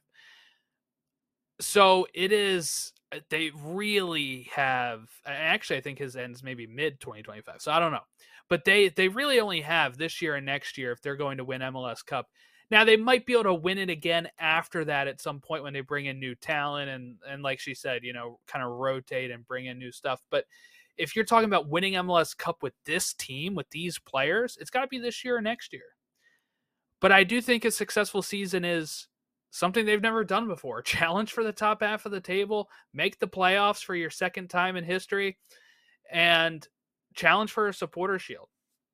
So it is, they really have, actually I think his ends maybe mid twenty twenty-five. So I don't know. But they they really only have this year and next year if they're going to win M L S Cup. Now, they might be able to win it again after that at some point when they bring in new talent and, and like she said, you know, kind of rotate and bring in new stuff. But if you're talking about winning M L S Cup with this team, with these players, it's got to be this year or next year. But I do think a successful season is something they've never done before. Challenge for the top half of the table, make the playoffs for your second time in history, and challenge for a Supporter Shield.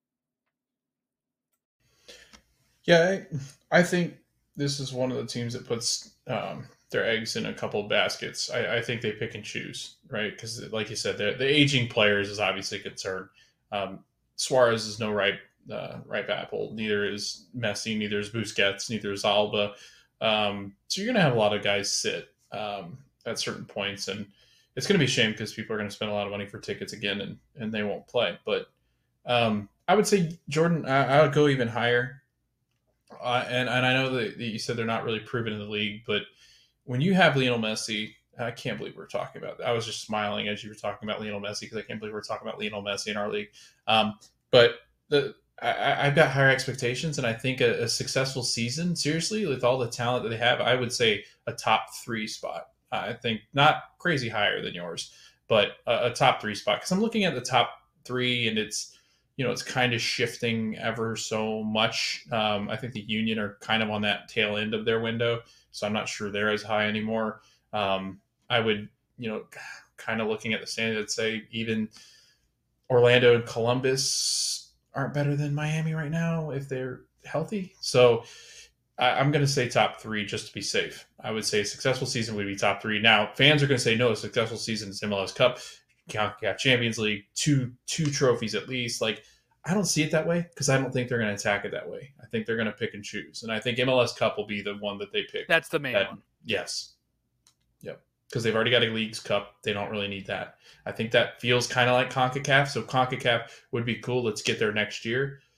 Yeah, I, I think this is one of the teams that puts um, their eggs in a couple baskets. I, I think they pick and choose, right? Because, like you said, the aging players is obviously a concern. Um, Suarez is no ripe, uh, ripe apple. Neither is Messi. Neither is Busquets. Neither is Alba. Um, so you're going to have a lot of guys sit um, at certain points, and it's going to be a shame because people are going to spend a lot of money for tickets again, and, and they won't play. But um, I would say, Jordan, I, I would go even higher. Uh, and, and I know that, that you said they're not really proven in the league, but when you have Lionel Messi, I can't believe we're talking about that. I was just smiling as you were talking about Lionel Messi because I can't believe we're talking about Lionel Messi in our league. Um, but the I, I've got higher expectations, and I think a, a successful season, seriously, with all the talent that they have, I would say a top three spot. I think not crazy higher than yours, but a, a top three spot. Because I'm looking at the top three, and it's, you know, it's kind of shifting ever so much. Um, I think the Union are kind of on that tail end of their window, so I'm not sure they're as high anymore. Um, I would, you know, kind of looking at the standings, I'd say even Orlando and Columbus aren't better than Miami right now if they're healthy. So I, I'm going to say top three just to be safe. I would say a successful season would be top three. Now, fans are going to say, no, a successful season is M L S Cup, CONCACAF Champions League, two two trophies at least. Like, I don't see it that way because I don't think they're going to attack it that way. I think they're going to pick and choose. And I think M L S Cup will be the one that they pick. That's the main that, one. Yes. Yep. Because they've already got a Leagues Cup. They don't really need that. I think that feels kind of like CONCACAF. So CONCACAF would be cool. Let's get there next year.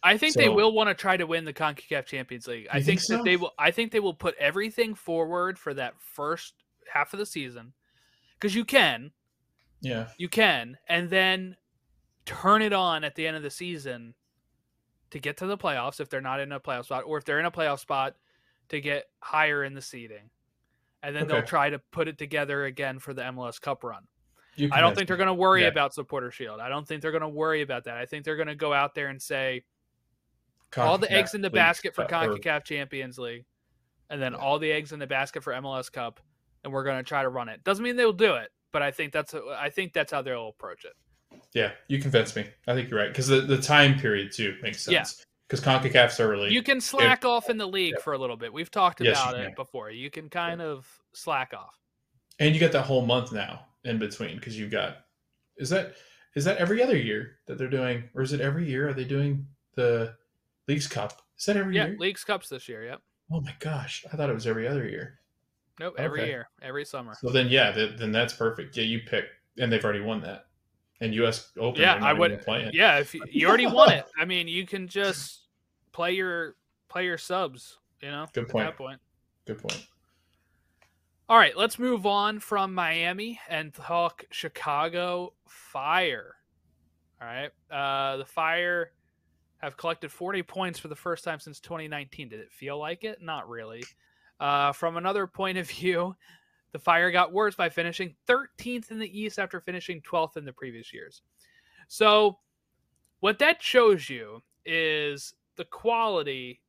I think So, they will want to try to win the CONCACAF Champions League. I You think, think that so? they will. I think they will put everything forward for that first half of the season, because you can, Yeah. you can, and then turn it on at the end of the season to get to the playoffs if they're not in a playoff spot, or if they're in a playoff spot to get higher in the seeding, and then they'll Okay. try to put it together again for the M L S Cup run. You I don't convinced think they're me. going to worry Yeah. about Supporter Shield. I don't think they're going to worry about that. I think they're going to go out there and say all the CONCACAF eggs in the League, basket for uh, or- CONCACAF Champions League, and then Yeah. all the eggs in the basket for M L S Cup, and we're going to try to run it. Doesn't mean they'll do it, but I think that's I think that's how they'll approach it. Yeah, you convinced me. I think you're right because the, the time period too makes Yeah. sense. Because CONCACAF's early. You can slack off in the league Yeah. for a little bit. We've talked Yes, about you it can. before. You can kind of slack off. And you get that whole month now in between because you got is that is that every other year that they're doing, or is it every year? Are they doing the Leagues Cup? Is that every Yeah, year? Leagues Cups this year. Yep. Oh my gosh, I thought it was every other year. Nope. Every Okay. year, every summer. So then, yeah, th- then that's perfect. Yeah, you pick, and they've already won that. And U S Open, Yeah, they're not I even would. playing. Yeah, if you, you already won it, I mean, you can just play your play your subs. You know, Good at point. that point. Good point. All right, let's move on from Miami and talk Chicago Fire. All right, uh, the Fire have collected forty points for the first time since twenty nineteen. Did it feel like it? Not really. Uh, from another point of view, the Fire got worse by finishing thirteenth in the East after finishing twelfth in the previous years. So what that shows you is the quality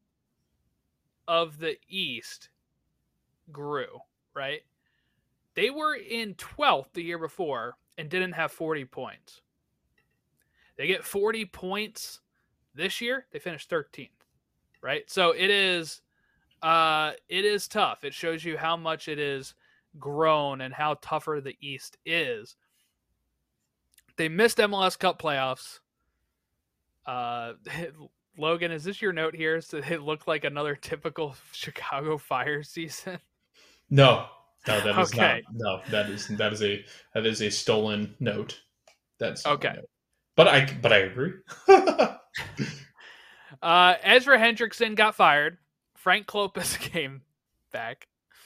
of the East grew, right? They were in twelfth the year before and didn't have forty points. They get forty points this year, they finished thirteenth, right? So it is uh it is tough. It shows you how much it is grown and how tougher the East is. They missed M L S Cup playoffs. Uh Logan, is this your note here? So it looked like another typical Chicago Fire season. No, no, that is Okay. not. No, that is that is a that is a stolen note. That's not my Okay. note. But I but I agree. Uh, Ezra Hendrickson got fired. Frank Klopas came back.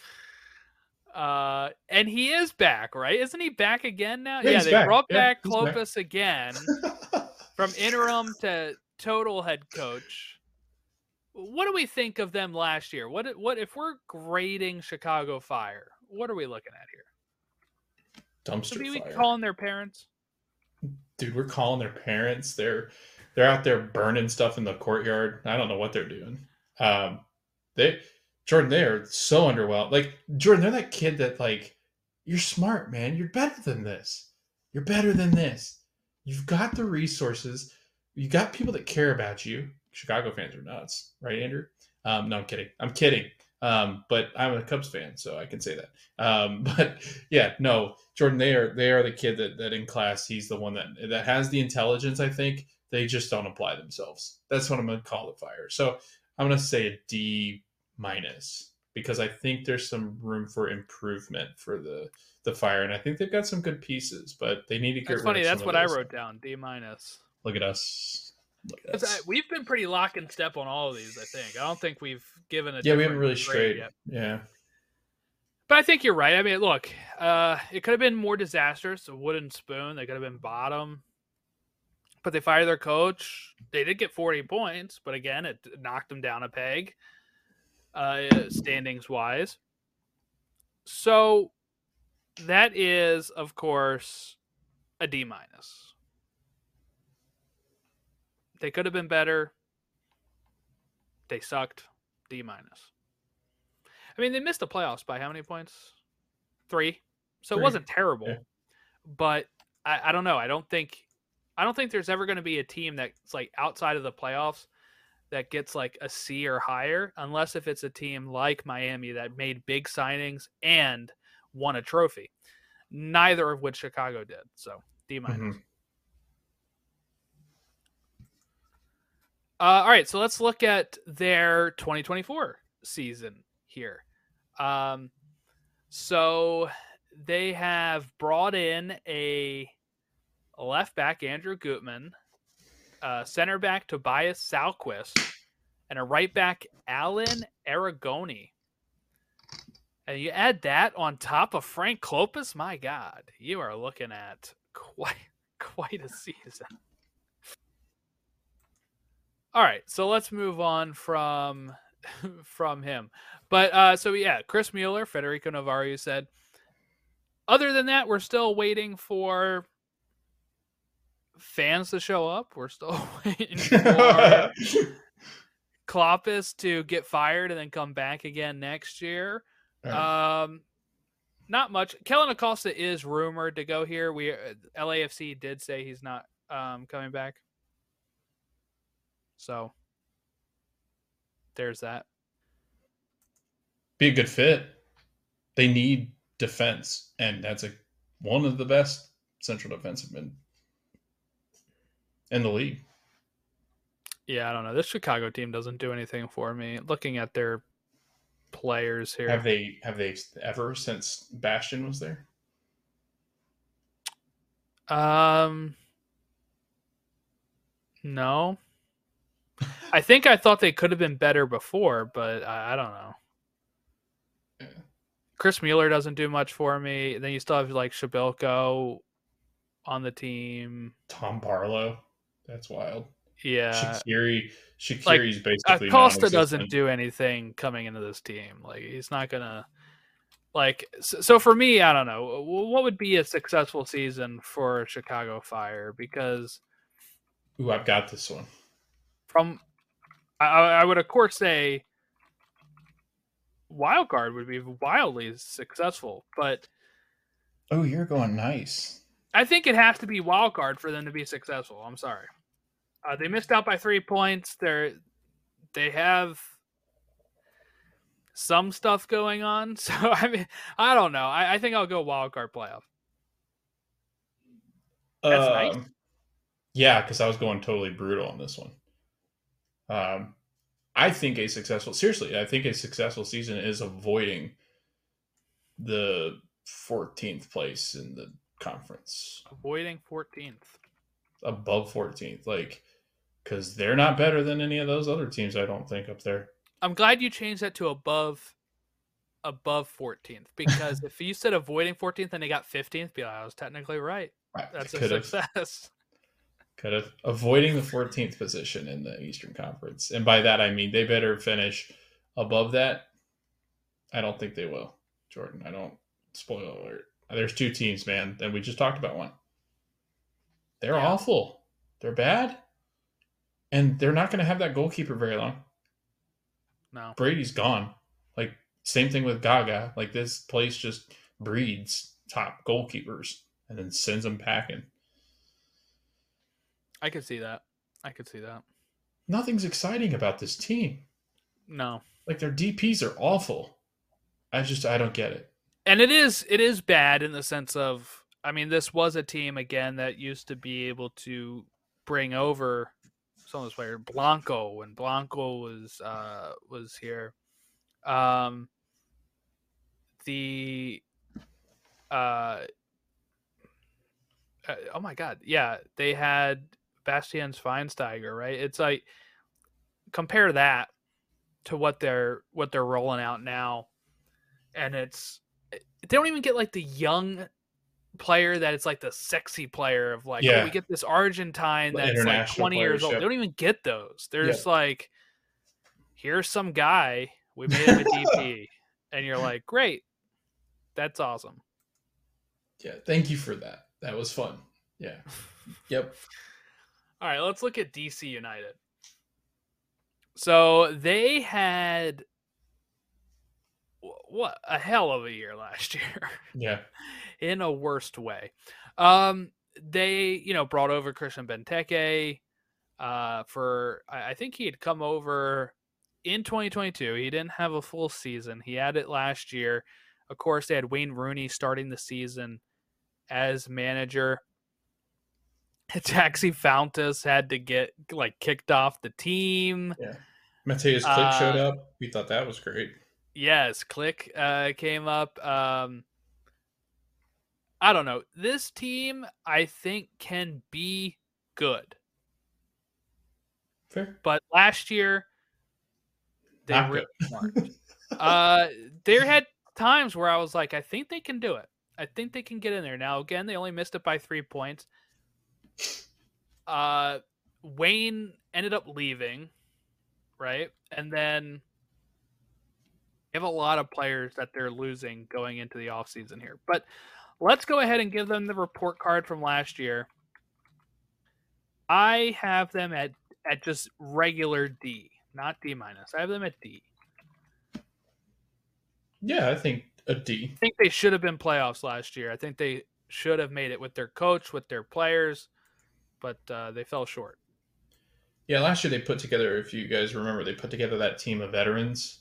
Uh, and he is back, right? Isn't he back again now? Yeah, Yeah, he's they back. brought Yeah, back he's back. Klopas again from interim to total head coach. What do we think of them last year? What what if we're grading Chicago Fire? What are we looking at here? Dumpster Should we be fire. calling their parents? Dude, we're calling their parents. They're they're out there burning stuff in the courtyard. I don't know what they're doing. Um, they Jordan, they are so underwhelmed. Like Jordan, they're that kid that like, you're smart, man. You're better than this. You're better than this. You've got the resources. You got people that care about you. Chicago fans are nuts, right, Andrew? Um, no, I'm kidding. I'm kidding. Um, but I'm a Cubs fan, so I can say that. Um, but yeah, no, Jordan, they are they are the kid that, that in class, he's the one that that has the intelligence. I think they just don't apply themselves. That's what I'm going to call it. Fire. So I'm going to say a D minus because I think there's some room for improvement for the the Fire, and I think they've got some good pieces, but they need to get. That's rid funny. of some That's of what I those. wrote down. D minus. Look at us. Look at 'Cause I- us. We've been pretty lock and step on all of these. I think. I don't think we've given a Yeah, we different haven't really grade strayed. yet. Yeah. But I think you're right. I mean, look, uh, it could have been more disastrous. A wooden spoon. They could have been bottom. But they fired their coach. They did get forty points, but again, it knocked them down a peg, uh, standings wise. So that is, of course, a D minus. They could have been better. They sucked. D minus. I mean, they missed the playoffs by how many points? Three. So Three. it wasn't terrible, Yeah. but I, I don't know. I don't think, I don't think there's ever going to be a team that's like outside of the playoffs that gets like a C or higher, unless if it's a team like Miami that made big signings and won a trophy. Neither of which Chicago did. So D minus. Mhm. Uh, all right, so let's look at their twenty twenty-four season here. Um, so they have brought in a left back, Andrew Gutman. Uh, uh, center back Tobias Salquist, and a right back Alan Aragoni. And you add that on top of Frank Klopas, my God, you are looking at quite quite a season. All right, so let's move on from from him. But uh, so yeah, Chris Mueller, Federico Navarro said. Other than that, we're still waiting for fans to show up. We're still waiting for Klopas to get fired and then come back again next year. Right. Um, not much. Kellen Acosta is rumored to go here. We L A F C did say he's not um, coming back. So there's that. Be a good fit. They need defense, and that's a one of the best central defensive men in the league. Yeah, I don't know. This Chicago team doesn't do anything for me. Looking at their players here, have they have they ever since Bastian was there? Um, no. I think I thought they could have been better before, but I, I don't know. Yeah. Chris Mueller doesn't do much for me. Then you still have like Shabilko on the team. Tom Barlow, that's wild. Yeah, Shaqiri. Shaqiri's like, basically Acosta doesn't do anything coming into this team. Like he's not gonna. Like so, so for me, I don't know what would be a successful season for Chicago Fire because. Ooh, I've got this one. From, I, I would of course say. Wild card would be wildly successful, but oh, you're going nice. I think it has to be wild card for them to be successful. I'm sorry, uh, they missed out by three points. They're they have some stuff going on, so I mean, I don't know. I, I think I'll go wild card playoff. That's um, nice. Yeah, because I was going totally brutal on this one. Um. I think a successful, seriously, I think a successful season is avoiding the fourteenth place in the conference. Avoiding fourteenth. Above fourteenth. Like, because they're not better than any of those other teams, I don't think, up there. I'm glad you changed that to above above fourteenth, because if you said avoiding fourteenth and they got fifteenth, be like, I was technically right. right. That's a Could've. success. Could have avoiding the fourteenth position in the Eastern Conference. And by that, I mean they better finish above that. I don't think they will, Jordan. I don't, spoiler alert. There's two teams, man, and we just talked about one. They're yeah. awful. They're bad. And they're not going to have that goalkeeper very long. No. Brady's gone. Like, same thing with Gaga. Like, this place just breeds top goalkeepers and then sends them packing. I could see that. I could see that. Nothing's exciting about this team. No. Like their D Ps are awful. I just I don't get it. And it is it is bad in the sense of I mean this was a team again that used to be able to bring over some of this player Blanco when Blanco was uh was here. Um the uh Uh, oh my God. Yeah. They had Bastian Schweinsteiger, right? It's like, compare that to what they're, what they're rolling out now. And it's, they don't even get like the young player that it's like the sexy player of like, yeah. oh, we get this Argentine that's like twenty years old. They don't even get those. They're yeah. just like, here's some guy. We made him a D P. And you're like, great. That's awesome. Yeah. Thank you for that. That was fun. Yeah. Yep. All right, let's look at D C United. So they had what a hell of a year last year. Yeah. In a worst way. Um, they, you know, brought over Christian Benteke uh, for, I think he had come over in twenty twenty-two. He didn't have a full season. He had it last year. Of course, they had Wayne Rooney starting the season as manager. Taxi Fountas had to get like kicked off the team. Yeah. Mateus Click uh, showed up. We thought that was great. Yes, Click uh, came up. Um, I don't know. This team, I think, can be good. Fair. But last year, they Not really good. weren't. uh, there had times where I was like, I think they can do it. I think they can get in there. Now, again, they only missed it by three points. Uh, Wayne ended up leaving, right? And then they have a lot of players that they're losing going into the offseason here. But let's go ahead and give them the report card from last year. I have them at, at just regular D, not D minus. I have them at D. Yeah, I think a D. I think they should have been playoffs last year. I think they should have made it with their coach, with their players, but uh, they fell short. Yeah, last year they put together, if you guys remember, they put together that team of veterans,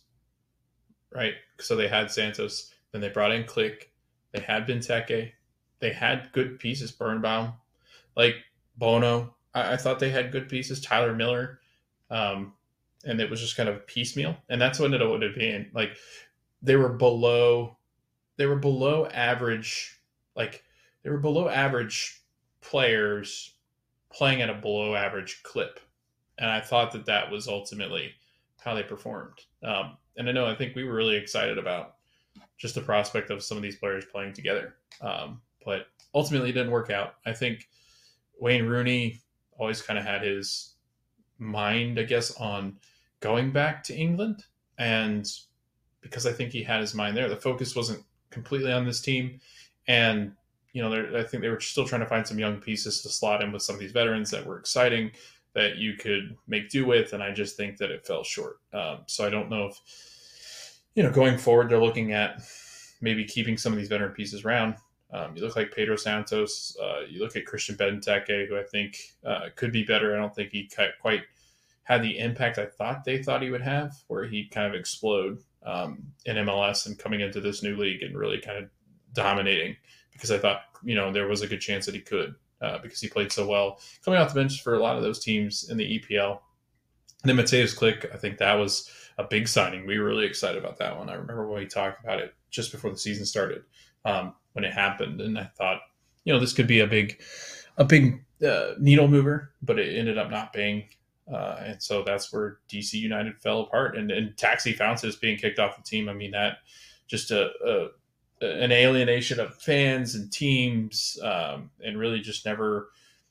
right? So they had Santos, then they brought in Click, they had Benteke, they had good pieces, Birnbaum, like Bono. I, I thought they had good pieces, Tyler Miller, um, and it was just kind of piecemeal, and that's what it would have been. Like they were below, they were below average, like they were below average players playing at a below average clip. And I thought that that was ultimately how they performed. Um, and I know, I think we were really excited about just the prospect of some of these players playing together. Um, but ultimately it didn't work out. I think Wayne Rooney always kind of had his mind, I guess, on going back to England. And because I think he had his mind there, the focus wasn't completely on this team. And, you know, I think they were still trying to find some young pieces to slot in with some of these veterans that were exciting, that you could make do with, and I just think that it fell short. Um, so I don't know if, you know, going forward, they're looking at maybe keeping some of these veteran pieces around. Um, you look like Pedro Santos, uh, you look at Christian Benteke, who I think uh, could be better. I don't think he quite had the impact I thought they thought he would have, where he'd kind of explode um, in M L S and coming into this new league and really kind of dominating, because I thought, you know, there was a good chance that he could. Uh, because he played so well coming off the bench for a lot of those teams in the E P L. And then Mateusz Klich, I think that was a big signing. We were really excited about that one. I remember when we talked about it just before the season started, um, when it happened, and I thought, you know, this could be a big, a big uh, needle mover, but it ended up not being. Uh, and so that's where D C United fell apart. And, and Taxi Fountas being kicked off the team, I mean, that just a, a an alienation of fans and teams, um, and really just never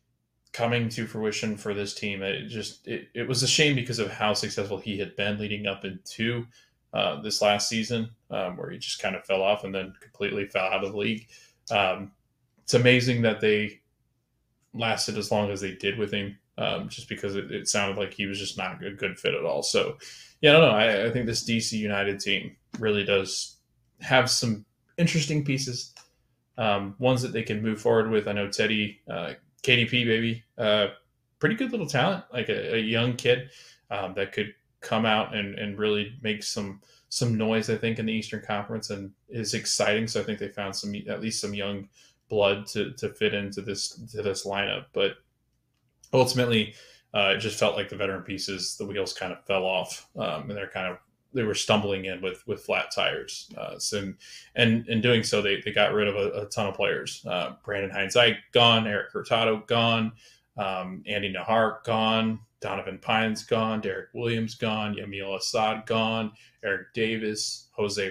coming to fruition for this team. It just, it, it was a shame because of how successful he had been leading up into uh, this last season, um, where he just kind of fell off and then completely fell out of the league. Um, it's amazing that they lasted as long as they did with him, um, just because it, it sounded like he was just not a good fit at all. So yeah, I don't know. I, I think this D C United team really does have some interesting pieces, um, ones that they can move forward with. I know Teddy, uh, K D P, baby, uh, pretty good little talent, like a, a young kid um, that could come out and, and really make some some noise, I think, in the Eastern Conference, and is exciting. So I think they found some, at least some young blood to to fit into this to this lineup. But ultimately, uh, it just felt like the veteran pieces, the wheels kind of fell off, um, and they're kind of they were stumbling in with, with flat tires. Uh, so, and in doing so, they, they got rid of a, a ton of players. Uh, Brandon Hines-Ike gone, Eric Hurtado gone, um, Andy Nahar gone, Donovan Pines gone, Derek Williams gone, Yamil Assad gone, Eric Davis, Jose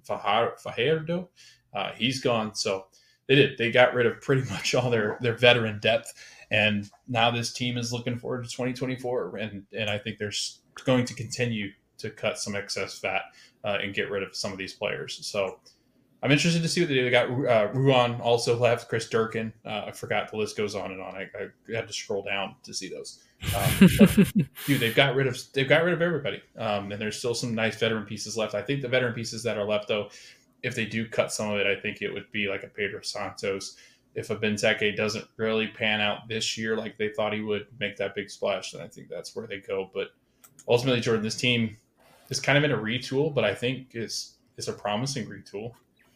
Fajardo, uh, he's gone. So they did. They got rid of pretty much all their, their veteran depth. And now this team is looking forward to twenty twenty-four. And, and I think they're going to continue to cut some excess fat uh, and get rid of some of these players. So I'm interested to see what they do. They got uh, Ruan also left, Chris Durkin. Uh, I forgot, the list goes on and on. I, I had to scroll down to see those. Um, but, dude, they've got rid of they've got rid of everybody, um, and there's still some nice veteran pieces left. I think the veteran pieces that are left, though, if they do cut some of it, I think it would be like a Pedro Santos. If a Benteke doesn't really pan out this year like they thought he would, make that big splash, then I think that's where they go. But ultimately, Jordan, this team is kind of in a retool, but I think is is a promising retool.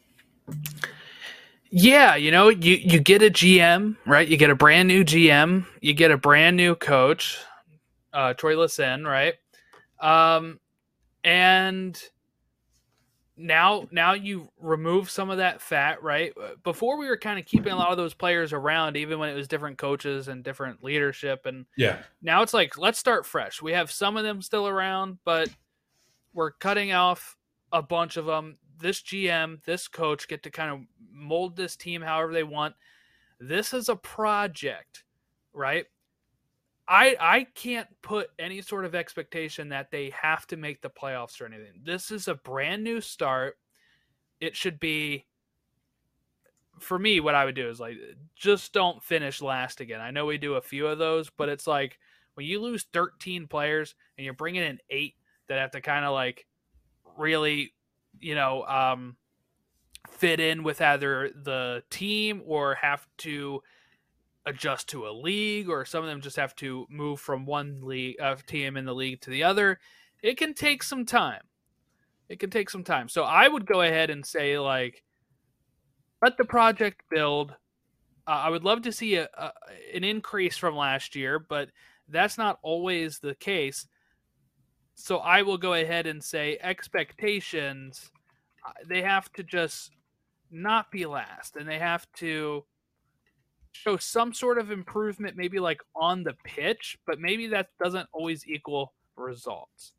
Yeah, you know, you, you get a G M, right? You get a brand new G M, you get a brand new coach, uh, Troy Lessin, right? Um, and now now you remove some of that fat, right? Before we were kind of keeping a lot of those players around, even when it was different coaches and different leadership. And yeah, now it's like, let's start fresh. We have some of them still around, but we're cutting off a bunch of them. This G M, this coach get to kind of mold this team however they want. This is a project, right? I I can't put any sort of expectation that they have to make the playoffs or anything. This is a brand new start. It should be, for me, what I would do is like, just don't finish last again. I know we do a few of those, but it's like when you lose thirteen players and you're bringing in eight that have to kind of like really, you know, um, fit in with either the team or have to adjust to a league, or some of them just have to move from one league uh, team in the league to the other. It can take some time. It can take some time. So I would go ahead and say, like, let the project build. Uh, I would love to see a, a, an increase from last year, but that's not always the case. So I will go ahead and say expectations, they have to just not be last, and they have to show some sort of improvement, maybe like on the pitch, but maybe that doesn't always equal results.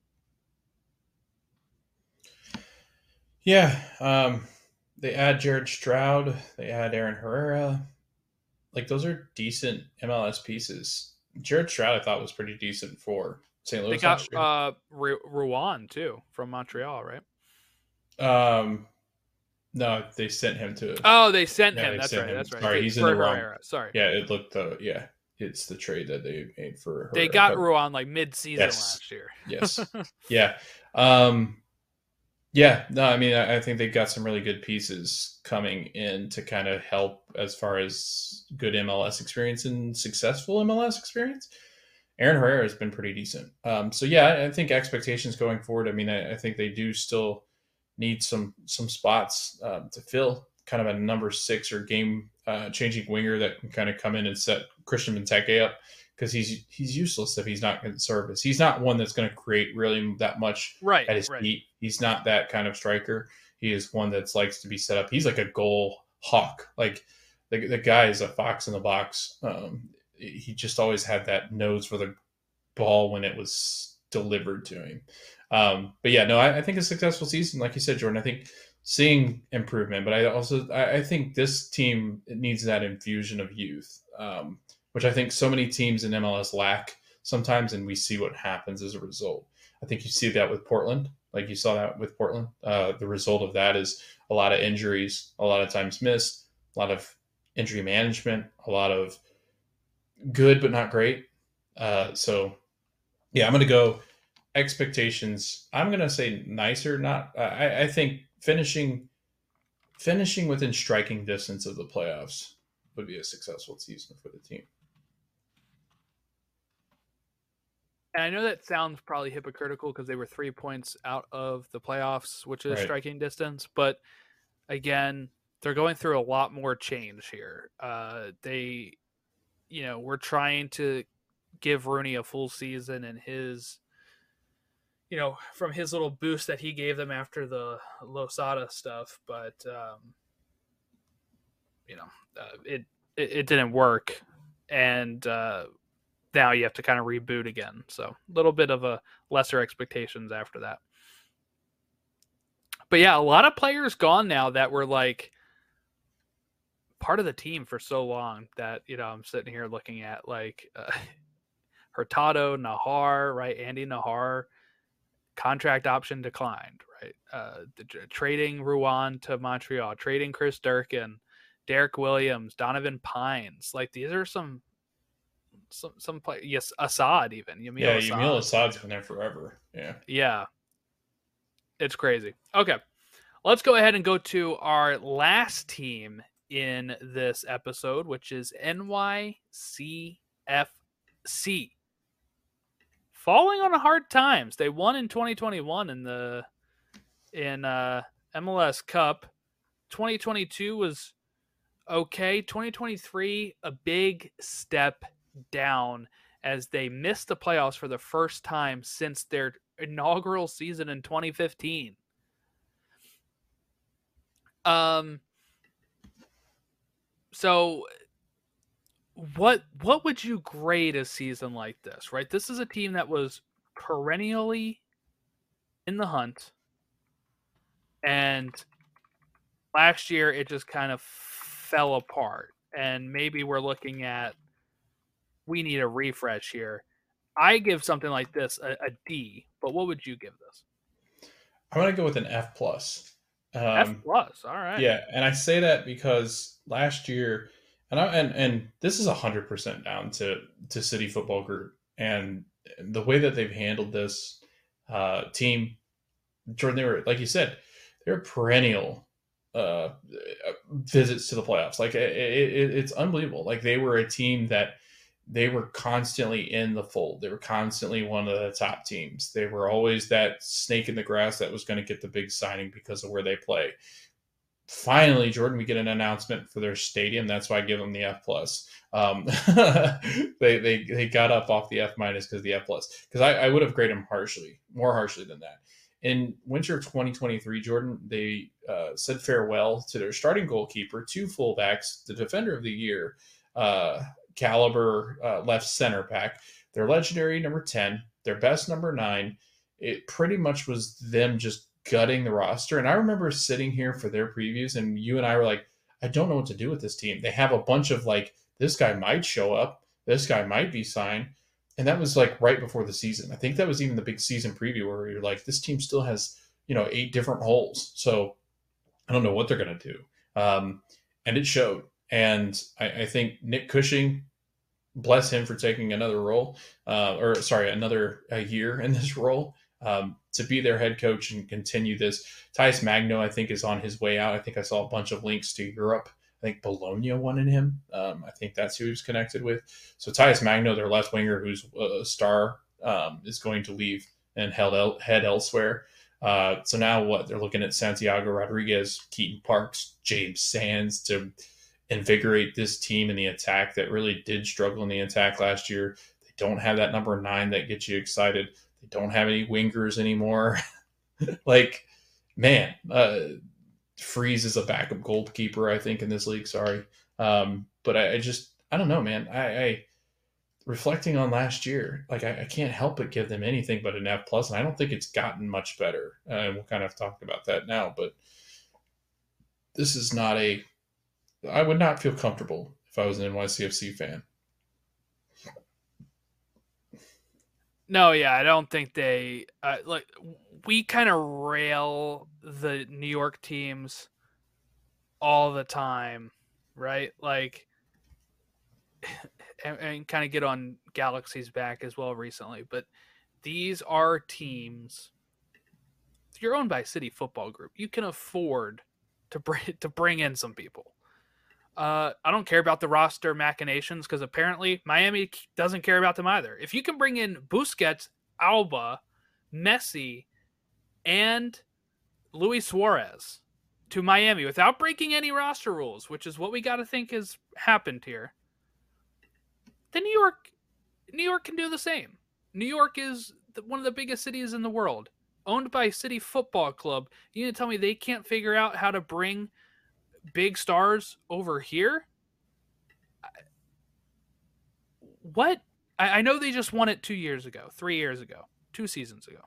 Yeah, um, they add Jared Stroud, they add Aaron Herrera. Like, those are decent M L S pieces. Jared Stroud, I thought, was pretty decent for Saint Louis. They got uh, Ruan too from Montreal, right? Um, no, they sent him to. Oh, they sent yeah, him. They That's sent right. him. That's right. Sorry, they, he's in the wrong. Herrera. Sorry. Yeah, it looked. Uh, yeah, it's the trade that they made for. Herrera, they got but, Ruan like mid-season yes, last year. yes. Yeah. Um, yeah. No, I mean, I, I think they've got some really good pieces coming in to kind of help as far as good M L S experience and successful M L S experience. Aaron Herrera has been pretty decent. Um, so yeah, I think expectations going forward. I mean, I, I think they do still need some some spots uh, to fill. Kind of a number six or game uh, changing winger that can kind of come in and set Christian Benteke up, because he's he's useless if he's not in service. He's not one that's going to create really that much right, at his right. feet. He's not that kind of striker. He is one that likes to be set up. He's like a goal hawk. Like the, the guy is a fox in the box. Um, he just always had that nose for the ball when it was delivered to him. Um, but yeah, no, I, I think a successful season, like you said, Jordan. I think seeing improvement, but I also I, I think this team needs that infusion of youth, um, which I think so many teams in M L S lack sometimes, and we see what happens as a result. I think you see that with Portland, like you saw that with Portland. Uh, the result of that is a lot of injuries, a lot of times missed, a lot of injury management, a lot of good but not great. Uh, so yeah, I'm going to go expectations. I'm going to say nicer. Not. Uh, I, I think finishing finishing within striking distance of the playoffs would be a successful season for the team. And I know that sounds probably hypocritical because they were three points out of the playoffs, which is Right. striking distance. But again, they're going through a lot more change here. Uh, they, you know, we're trying to give Rooney a full season, and his, you know, from his little boost that he gave them after the Losada stuff. But, um, you know, uh, it, it, it didn't work. And, uh, now you have to kind of reboot again. So a little bit of a lesser expectations after that. But yeah, a lot of players gone now that were like part of the team for so long that, you know, I'm sitting here looking at like uh, Hurtado, Nahar, right? Andy Nahar, contract option declined, right? Uh, the, trading Ruan to Montreal, trading Chris Durkin, Derek Williams, Donovan Pines. Like, these are some Some some play yes Assad even Yamil yeah Assad. Yamil Assad's been there forever. Yeah, yeah, it's crazy. Okay, let's go ahead and go to our last team in this episode, which is N Y C F C. Falling on hard times. They won in twenty twenty-one in the in uh, M L S Cup. twenty twenty-two was okay. twenty twenty-three, a big step down as they missed the playoffs for the first time since their inaugural season in twenty fifteen. Um. So, what what would you grade a season like this? Right, this is a team that was perennially in the hunt, and last year it just kind of fell apart. And maybe we're looking at we need a refresh here. I give something like this a, a D, but what would you give this? I'm gonna go with an F plus. Um, F plus. All right. Yeah, and I say that because last year, and I, and and this is a hundred percent down to to City Football Group and the way that they've handled this uh, team. Jordan, they were like you said, they're perennial uh, visits to the playoffs. Like it, it, it's unbelievable. Like they were a team that they were constantly in the fold. They were constantly one of the top teams. They were always that snake in the grass that was going to get the big signing because of where they play. Finally, Jordan, we get an announcement for their stadium. That's why I give them the F plus. Um, they, they they got up off the F minus because the F plus. Because I, I would have graded them harshly, more harshly than that. In winter of twenty twenty-three, Jordan, they uh, said farewell to their starting goalkeeper, two fullbacks, the defender of the year, uh, caliber uh, left center back, their legendary number ten, their best number nine. It pretty much was them just gutting the roster. And I remember sitting here for their previews, and you and I were like, I don't know what to do with this team. They have a bunch of like, this guy might show up, this guy might be signed. And that was like right before the season. I think that was even the big season preview where you're like, this team still has, you know, eight different holes. So I don't know what they're going to do. Um, and it showed. And I, I think Nick Cushing, bless him for taking another role, uh, or sorry, another uh, year in this role um, to be their head coach and continue this. Titus Magno, I think, is on his way out. I think I saw a bunch of links to Europe. I think Bologna wanted him. Um, I think that's who he was connected with. So Titus Magno, their left winger, who's a star, um, is going to leave and head, el- head elsewhere. Uh, so now what? They're looking at Santiago Rodriguez, Keaton Parks, James Sands to invigorate this team in the attack that really did struggle in the attack last year. They don't have that number nine that gets you excited. They don't have any wingers anymore. like, man, uh, Freeze is a backup goalkeeper, I think, in this league. Sorry. Um, but I, I just, I don't know, man. I, I reflecting on last year, like I, I can't help but give them anything but an F plus, and I don't think it's gotten much better. Uh, and we'll kind of talk about that now, but this is not a, I would not feel comfortable if I was an N Y C F C fan. No, yeah, I don't think they uh, like. We kind of rail the New York teams all the time, right? Like, and, and kind of get on Galaxy's back as well recently. But these are teams. You're owned by City Football Group. You can afford to bring to bring in some people. Uh, I don't care about the roster machinations because apparently Miami doesn't care about them either. If you can bring in Busquets, Alba, Messi, and Luis Suarez to Miami without breaking any roster rules, which is what we got to think has happened here, then New York, New York can do the same. New York is the, one of the biggest cities in the world, owned by City Football Club. You gonna tell me they can't figure out how to bring big stars over here? What? I, I know they just won it two years ago, three years ago, two seasons ago.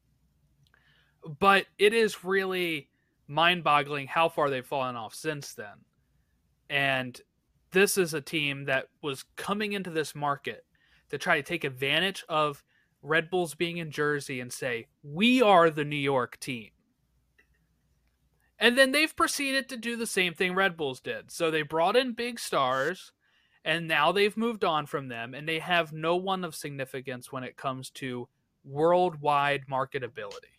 But it is really mind-boggling how far they've fallen off since then. And this is a team that was coming into this market to try to take advantage of Red Bulls being in Jersey and say, we are the New York team. And then they've proceeded to do the same thing Red Bulls did. So they brought in big stars, and now they've moved on from them, and they have no one of significance when it comes to worldwide marketability.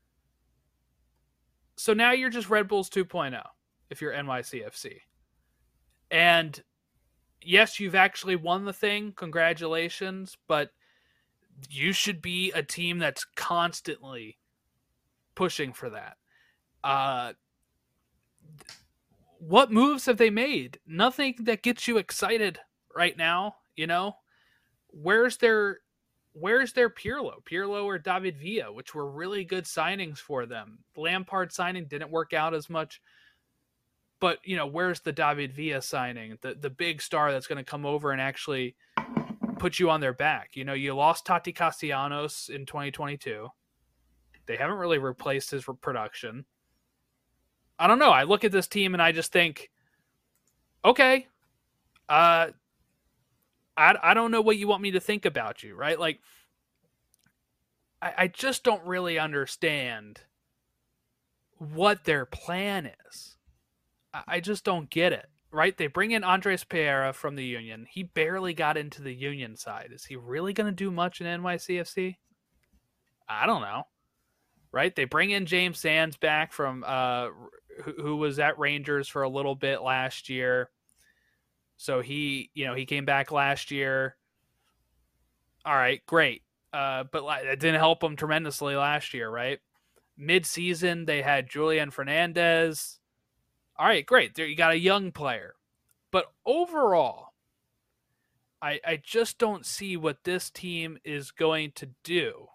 So now you're just Red Bulls two point oh if you're N Y C F C. And yes, you've actually won the thing. Congratulations. But you should be a team that's constantly pushing for that. Uh, what moves have they made? Nothing that gets you excited right now, you know? Where's their where's their Pirlo? Pirlo or David Villa, which were really good signings for them. The Lampard signing didn't work out as much. but you know, where's the David Villa signing, the the big star that's going to come over and actually put you on their back? You know, you lost Tati Castellanos in twenty twenty-two. They haven't really replaced his production. I don't know. I look at this team and I just think, okay, uh, I, I don't know what you want me to think about you, right? Like, I, I just don't really understand what their plan is. I, I just don't get it, right? They bring in Andres Pereira from the Union. He barely got into the Union side. Is he really going to do much in N Y C F C? I don't know, right? They bring in James Sands back from uh, who, who was at Rangers for a little bit last year. So he, you know, he came back last year. All right, great. Uh, but it didn't help them tremendously last year, right? Mid-season, they had Julian Fernandez. All right, great. There you got a young player. But overall, I, I just don't see what this team is going to do.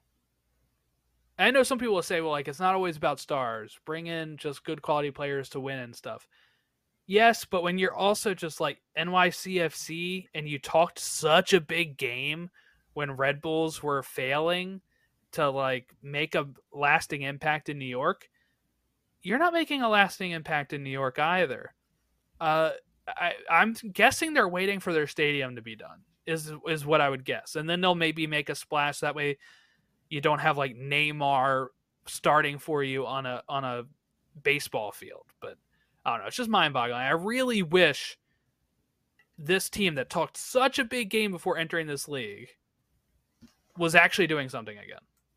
I know some people will say, well, like, it's not always about stars. Bring in just good quality players to win and stuff. Yes, but when you're also just like N Y C F C and you talked such a big game when Red Bulls were failing to like make a lasting impact in New York, you're not making a lasting impact in New York either. Uh, I, I'm guessing they're waiting for their stadium to be done is, is what I would guess. And then they'll maybe make a splash. That way you don't have like Neymar starting for you on a, on a baseball field, but I don't know. It's just mind-boggling. I really wish this team that talked such a big game before entering this league was actually doing something again.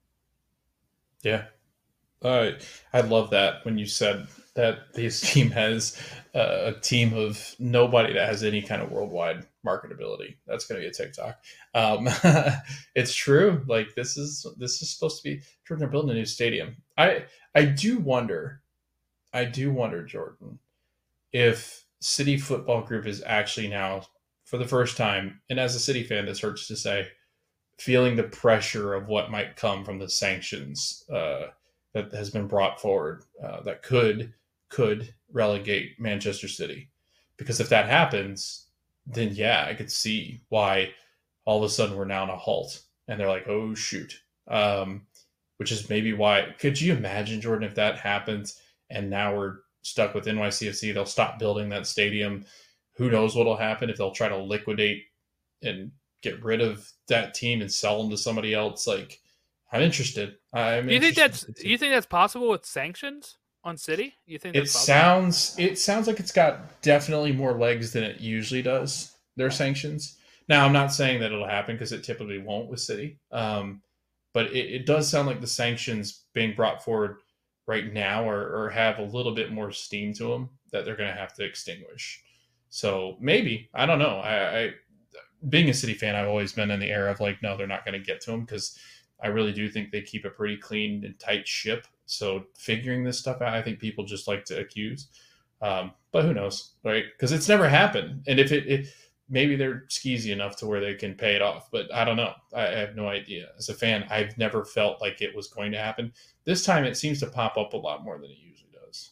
Yeah. Uh, I love that when you said that this team has uh, a team of nobody that has any kind of worldwide marketability. That's going to be a TikTok. Um, it's true. Like this is this is supposed to be. They're building a new stadium. I I do wonder. I do wonder, Jordan, if City Football Group is actually now, for the first time, and as a City fan, this hurts to say, feeling the pressure of what might come from the sanctions uh, that has been brought forward uh, that could could relegate Manchester City. Because if that happens, then yeah, I could see why all of a sudden we're now in a halt. And they're like, oh, shoot. Um, which is maybe why. Could you imagine, Jordan, if that happens and now we're stuck with N Y C F C, they'll stop building that stadium. Who knows what will happen if they'll try to liquidate and get rid of that team and sell them to somebody else. Like, I'm interested. I'm do you think interested that's you think that's possible with sanctions on City? You think that's it possible? sounds it sounds like it's got definitely more legs than it usually does, their sanctions. Now, I'm not saying that it'll happen because it typically won't with City. Um, but it, it does sound like the sanctions being brought forward right now or, or have a little bit more steam to them that they're going to have to extinguish. So maybe, I don't know. I, I being a City fan, I've always been in the era of like, no, they're not going to get to them because I really do think they keep a pretty clean and tight ship. So figuring this stuff out, I think people just like to accuse. Um, but who knows, right? Because it's never happened. And if it, it, maybe they're skeezy enough to where they can pay it off. But I don't know. I, I have no idea. As a fan, I've never felt like it was going to happen. This time it seems to pop up a lot more than it usually does.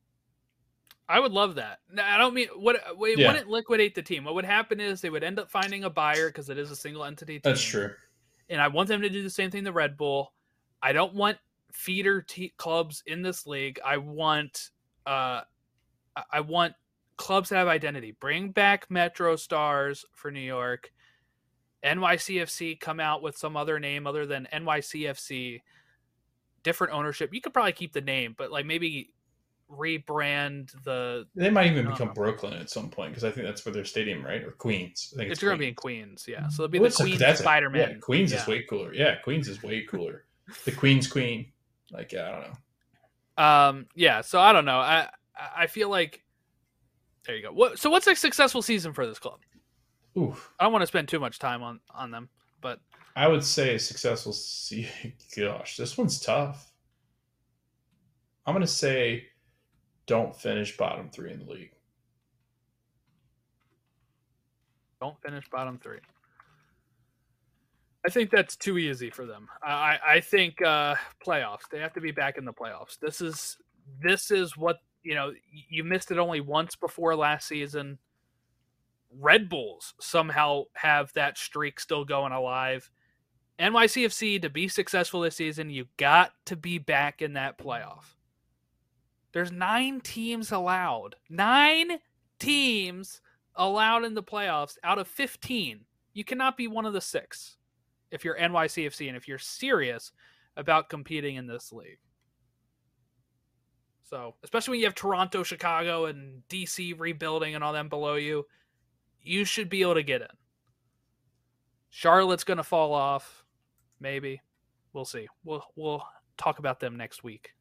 I would love that. I don't mean what it Yeah. wouldn't liquidate the team. What would happen is they would end up finding a buyer because it is a single entity team. That's true. And I want them to do the same thing to Red Bull. I don't want feeder t- clubs in this league. I want uh, I want clubs that have identity. Bring back Metro Stars for New York. N Y C F C come out with some other name other than N Y C F C. Different ownership. You could probably keep the name, but like maybe rebrand the. They might even uh, become Brooklyn at some point because I think that's where their stadium, right? Or Queens. I think It's, it's going to be in Queens. Queens, yeah. So it'll be Well, the it's a- Queens that's a- Spider-Man. Yeah, Queens yeah. is way cooler. Yeah, Queens is way cooler. The Queen's Queen. Like, yeah, I don't know. Um, yeah. So I don't know. I I feel like there you go. What? So what's a successful season for this club? Oof. I don't want to spend too much time on on them, but I would say a successful se- Gosh, this one's tough. I'm going to say don't finish bottom three in the league. don't finish bottom three. I think that's too easy for them. I I think uh, playoffs. They have to be back in the playoffs. This is this is what you know, you missed it only once before last season. Red Bulls somehow have that streak still going alive. N Y C F C, to be successful this season, you got to be back in that playoff. There's nine teams allowed. Nine teams allowed in the playoffs out of fifteen. You cannot be one of the six if you're N Y C F C and if you're serious about competing in this league. So, especially when you have Toronto, Chicago, and D C rebuilding and all them below you, you should be able to get in. Charlotte's going to fall off. Maybe. We'll see. We'll we'll talk about them next week.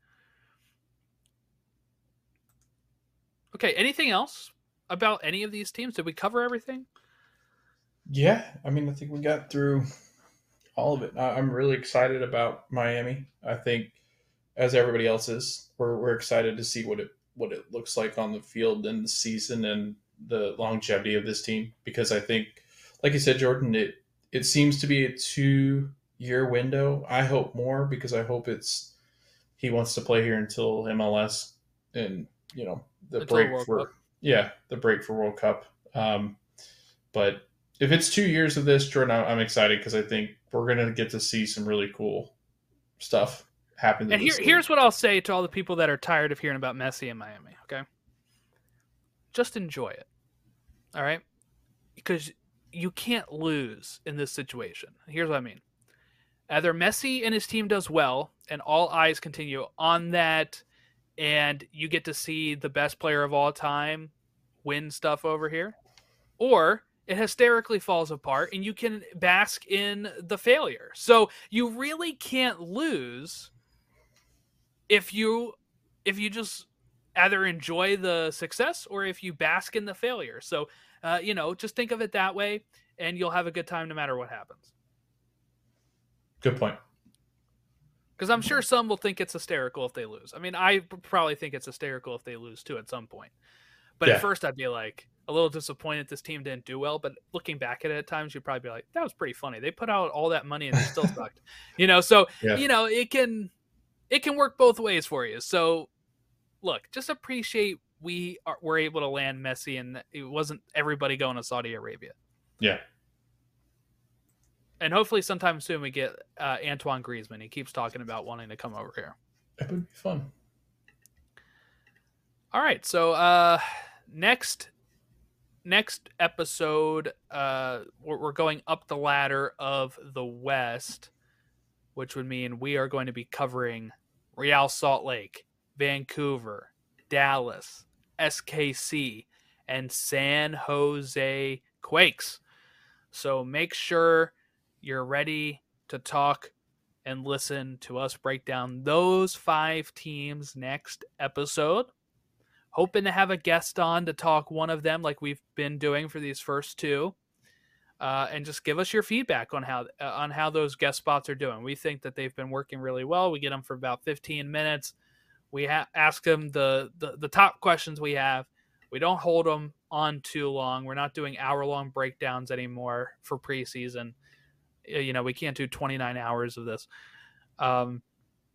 Okay, anything else about any of these teams? Did we cover everything? Yeah, I mean, I think we got through all of it. I'm really excited about Miami. I think, as everybody else is, we're we're excited to see what it what it looks like on the field in the season and the longevity of this team. Because I think, like you said, Jordan, it it seems to be a two year window. I hope more, because I hope it's he wants to play here until M L S and, you know, the Until break World for Cup. yeah the break for World Cup. Um, but if it's two years of this, Jordan, I'm excited because I think we're gonna get to see some really cool stuff happen. To And this here, league. here's what I'll say to all the people that are tired of hearing about Messi in Miami, okay? Just enjoy it, all right? Because you can't lose in this situation. Here's what I mean. Either Messi and his team does well, and all eyes continue on that, and you get to see the best player of all time win stuff over here, or it hysterically falls apart, and you can bask in the failure. So you really can't lose if you if you just either enjoy the success or if you bask in the failure. So, uh, you know, just think of it that way, and you'll have a good time no matter what happens. Good point. Because I'm sure some will think it's hysterical if they lose. I mean, I probably think it's hysterical if they lose too at some point. But Yeah. at first I'd be like a little disappointed this team didn't do well. But looking back at it at times, you'd probably be like, that was pretty funny. They put out all that money and they still sucked. You know, so, Yeah. you know, it can it can work both ways for you. So, look, just appreciate we are, were able to land Messi and it wasn't everybody going to Saudi Arabia. Yeah. And hopefully sometime soon we get uh, Antoine Griezmann. He keeps talking about wanting to come over here. It would be fun. All right, so uh, next next episode, uh, we're, we're going up the ladder of the West, which would mean we are going to be covering Real Salt Lake, Vancouver, Dallas, S K C, and San Jose Quakes. So make sure you're ready to talk and listen to us break down those five teams next episode. Hoping to have a guest on to talk one of them like we've been doing for these first two. Uh, and just give us your feedback on how uh, on how those guest spots are doing. We think that they've been working really well. We get them for about fifteen minutes. We ha- ask them the, the, the top questions we have. We don't hold them on too long. We're not doing hour-long breakdowns anymore for preseason. You know, we can't do twenty-nine hours of this. Um,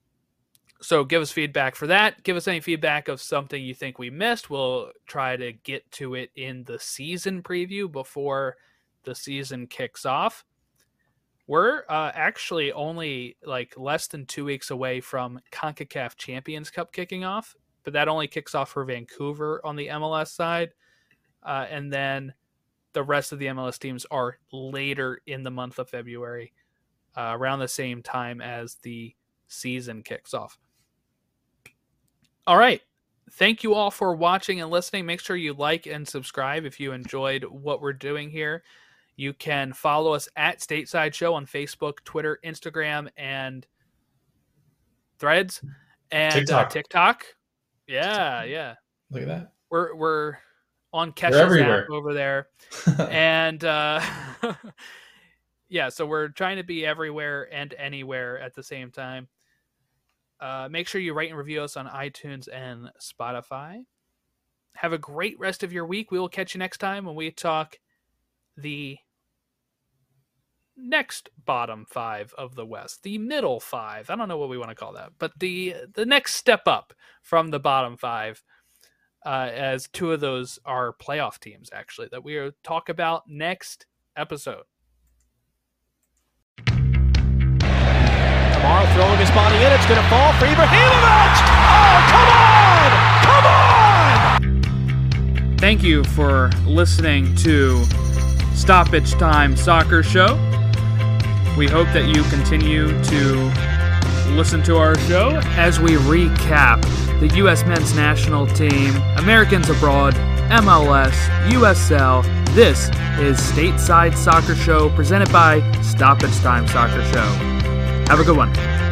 so give us feedback for that. Give us any feedback of something you think we missed. We'll try to get to it in the season preview before the season kicks off. We're uh, actually only like less than two weeks away from CONCACAF Champions Cup kicking off, but that only kicks off for Vancouver on the M L S side. Uh, and then the rest of the M L S teams are later in the month of February, uh, around the same time as the season kicks off. All right. Thank you all for watching and listening. Make sure you like and subscribe if you enjoyed what we're doing here. You can follow us at Stateside Show on Facebook, Twitter, Instagram, and Threads, and TikTok. Uh, TikTok. Yeah, yeah. Look at that. We're we're on We're Kesha's everywhere. app over there, and uh, yeah. So we're trying to be everywhere and anywhere at the same time. Uh, make sure you rate and review us on iTunes and Spotify. Have a great rest of your week. We will catch you next time when we talk the next bottom five of the West, the middle five. I don't know what we want to call that, but the the next step up from the bottom five uh, as two of those are playoff teams, actually, that we will talk about next episode. Kamara throwing his body in. It's going to fall for Ibrahimovic. Oh, come on! Come on! Thank you for listening to Stoppage Time Soccer Show. We hope that you continue to listen to our show as we recap the U S men's national team, Americans abroad, M L S, U S L. This is Stateside Soccer Show presented by Stoppage Time Soccer Show. Have a good one.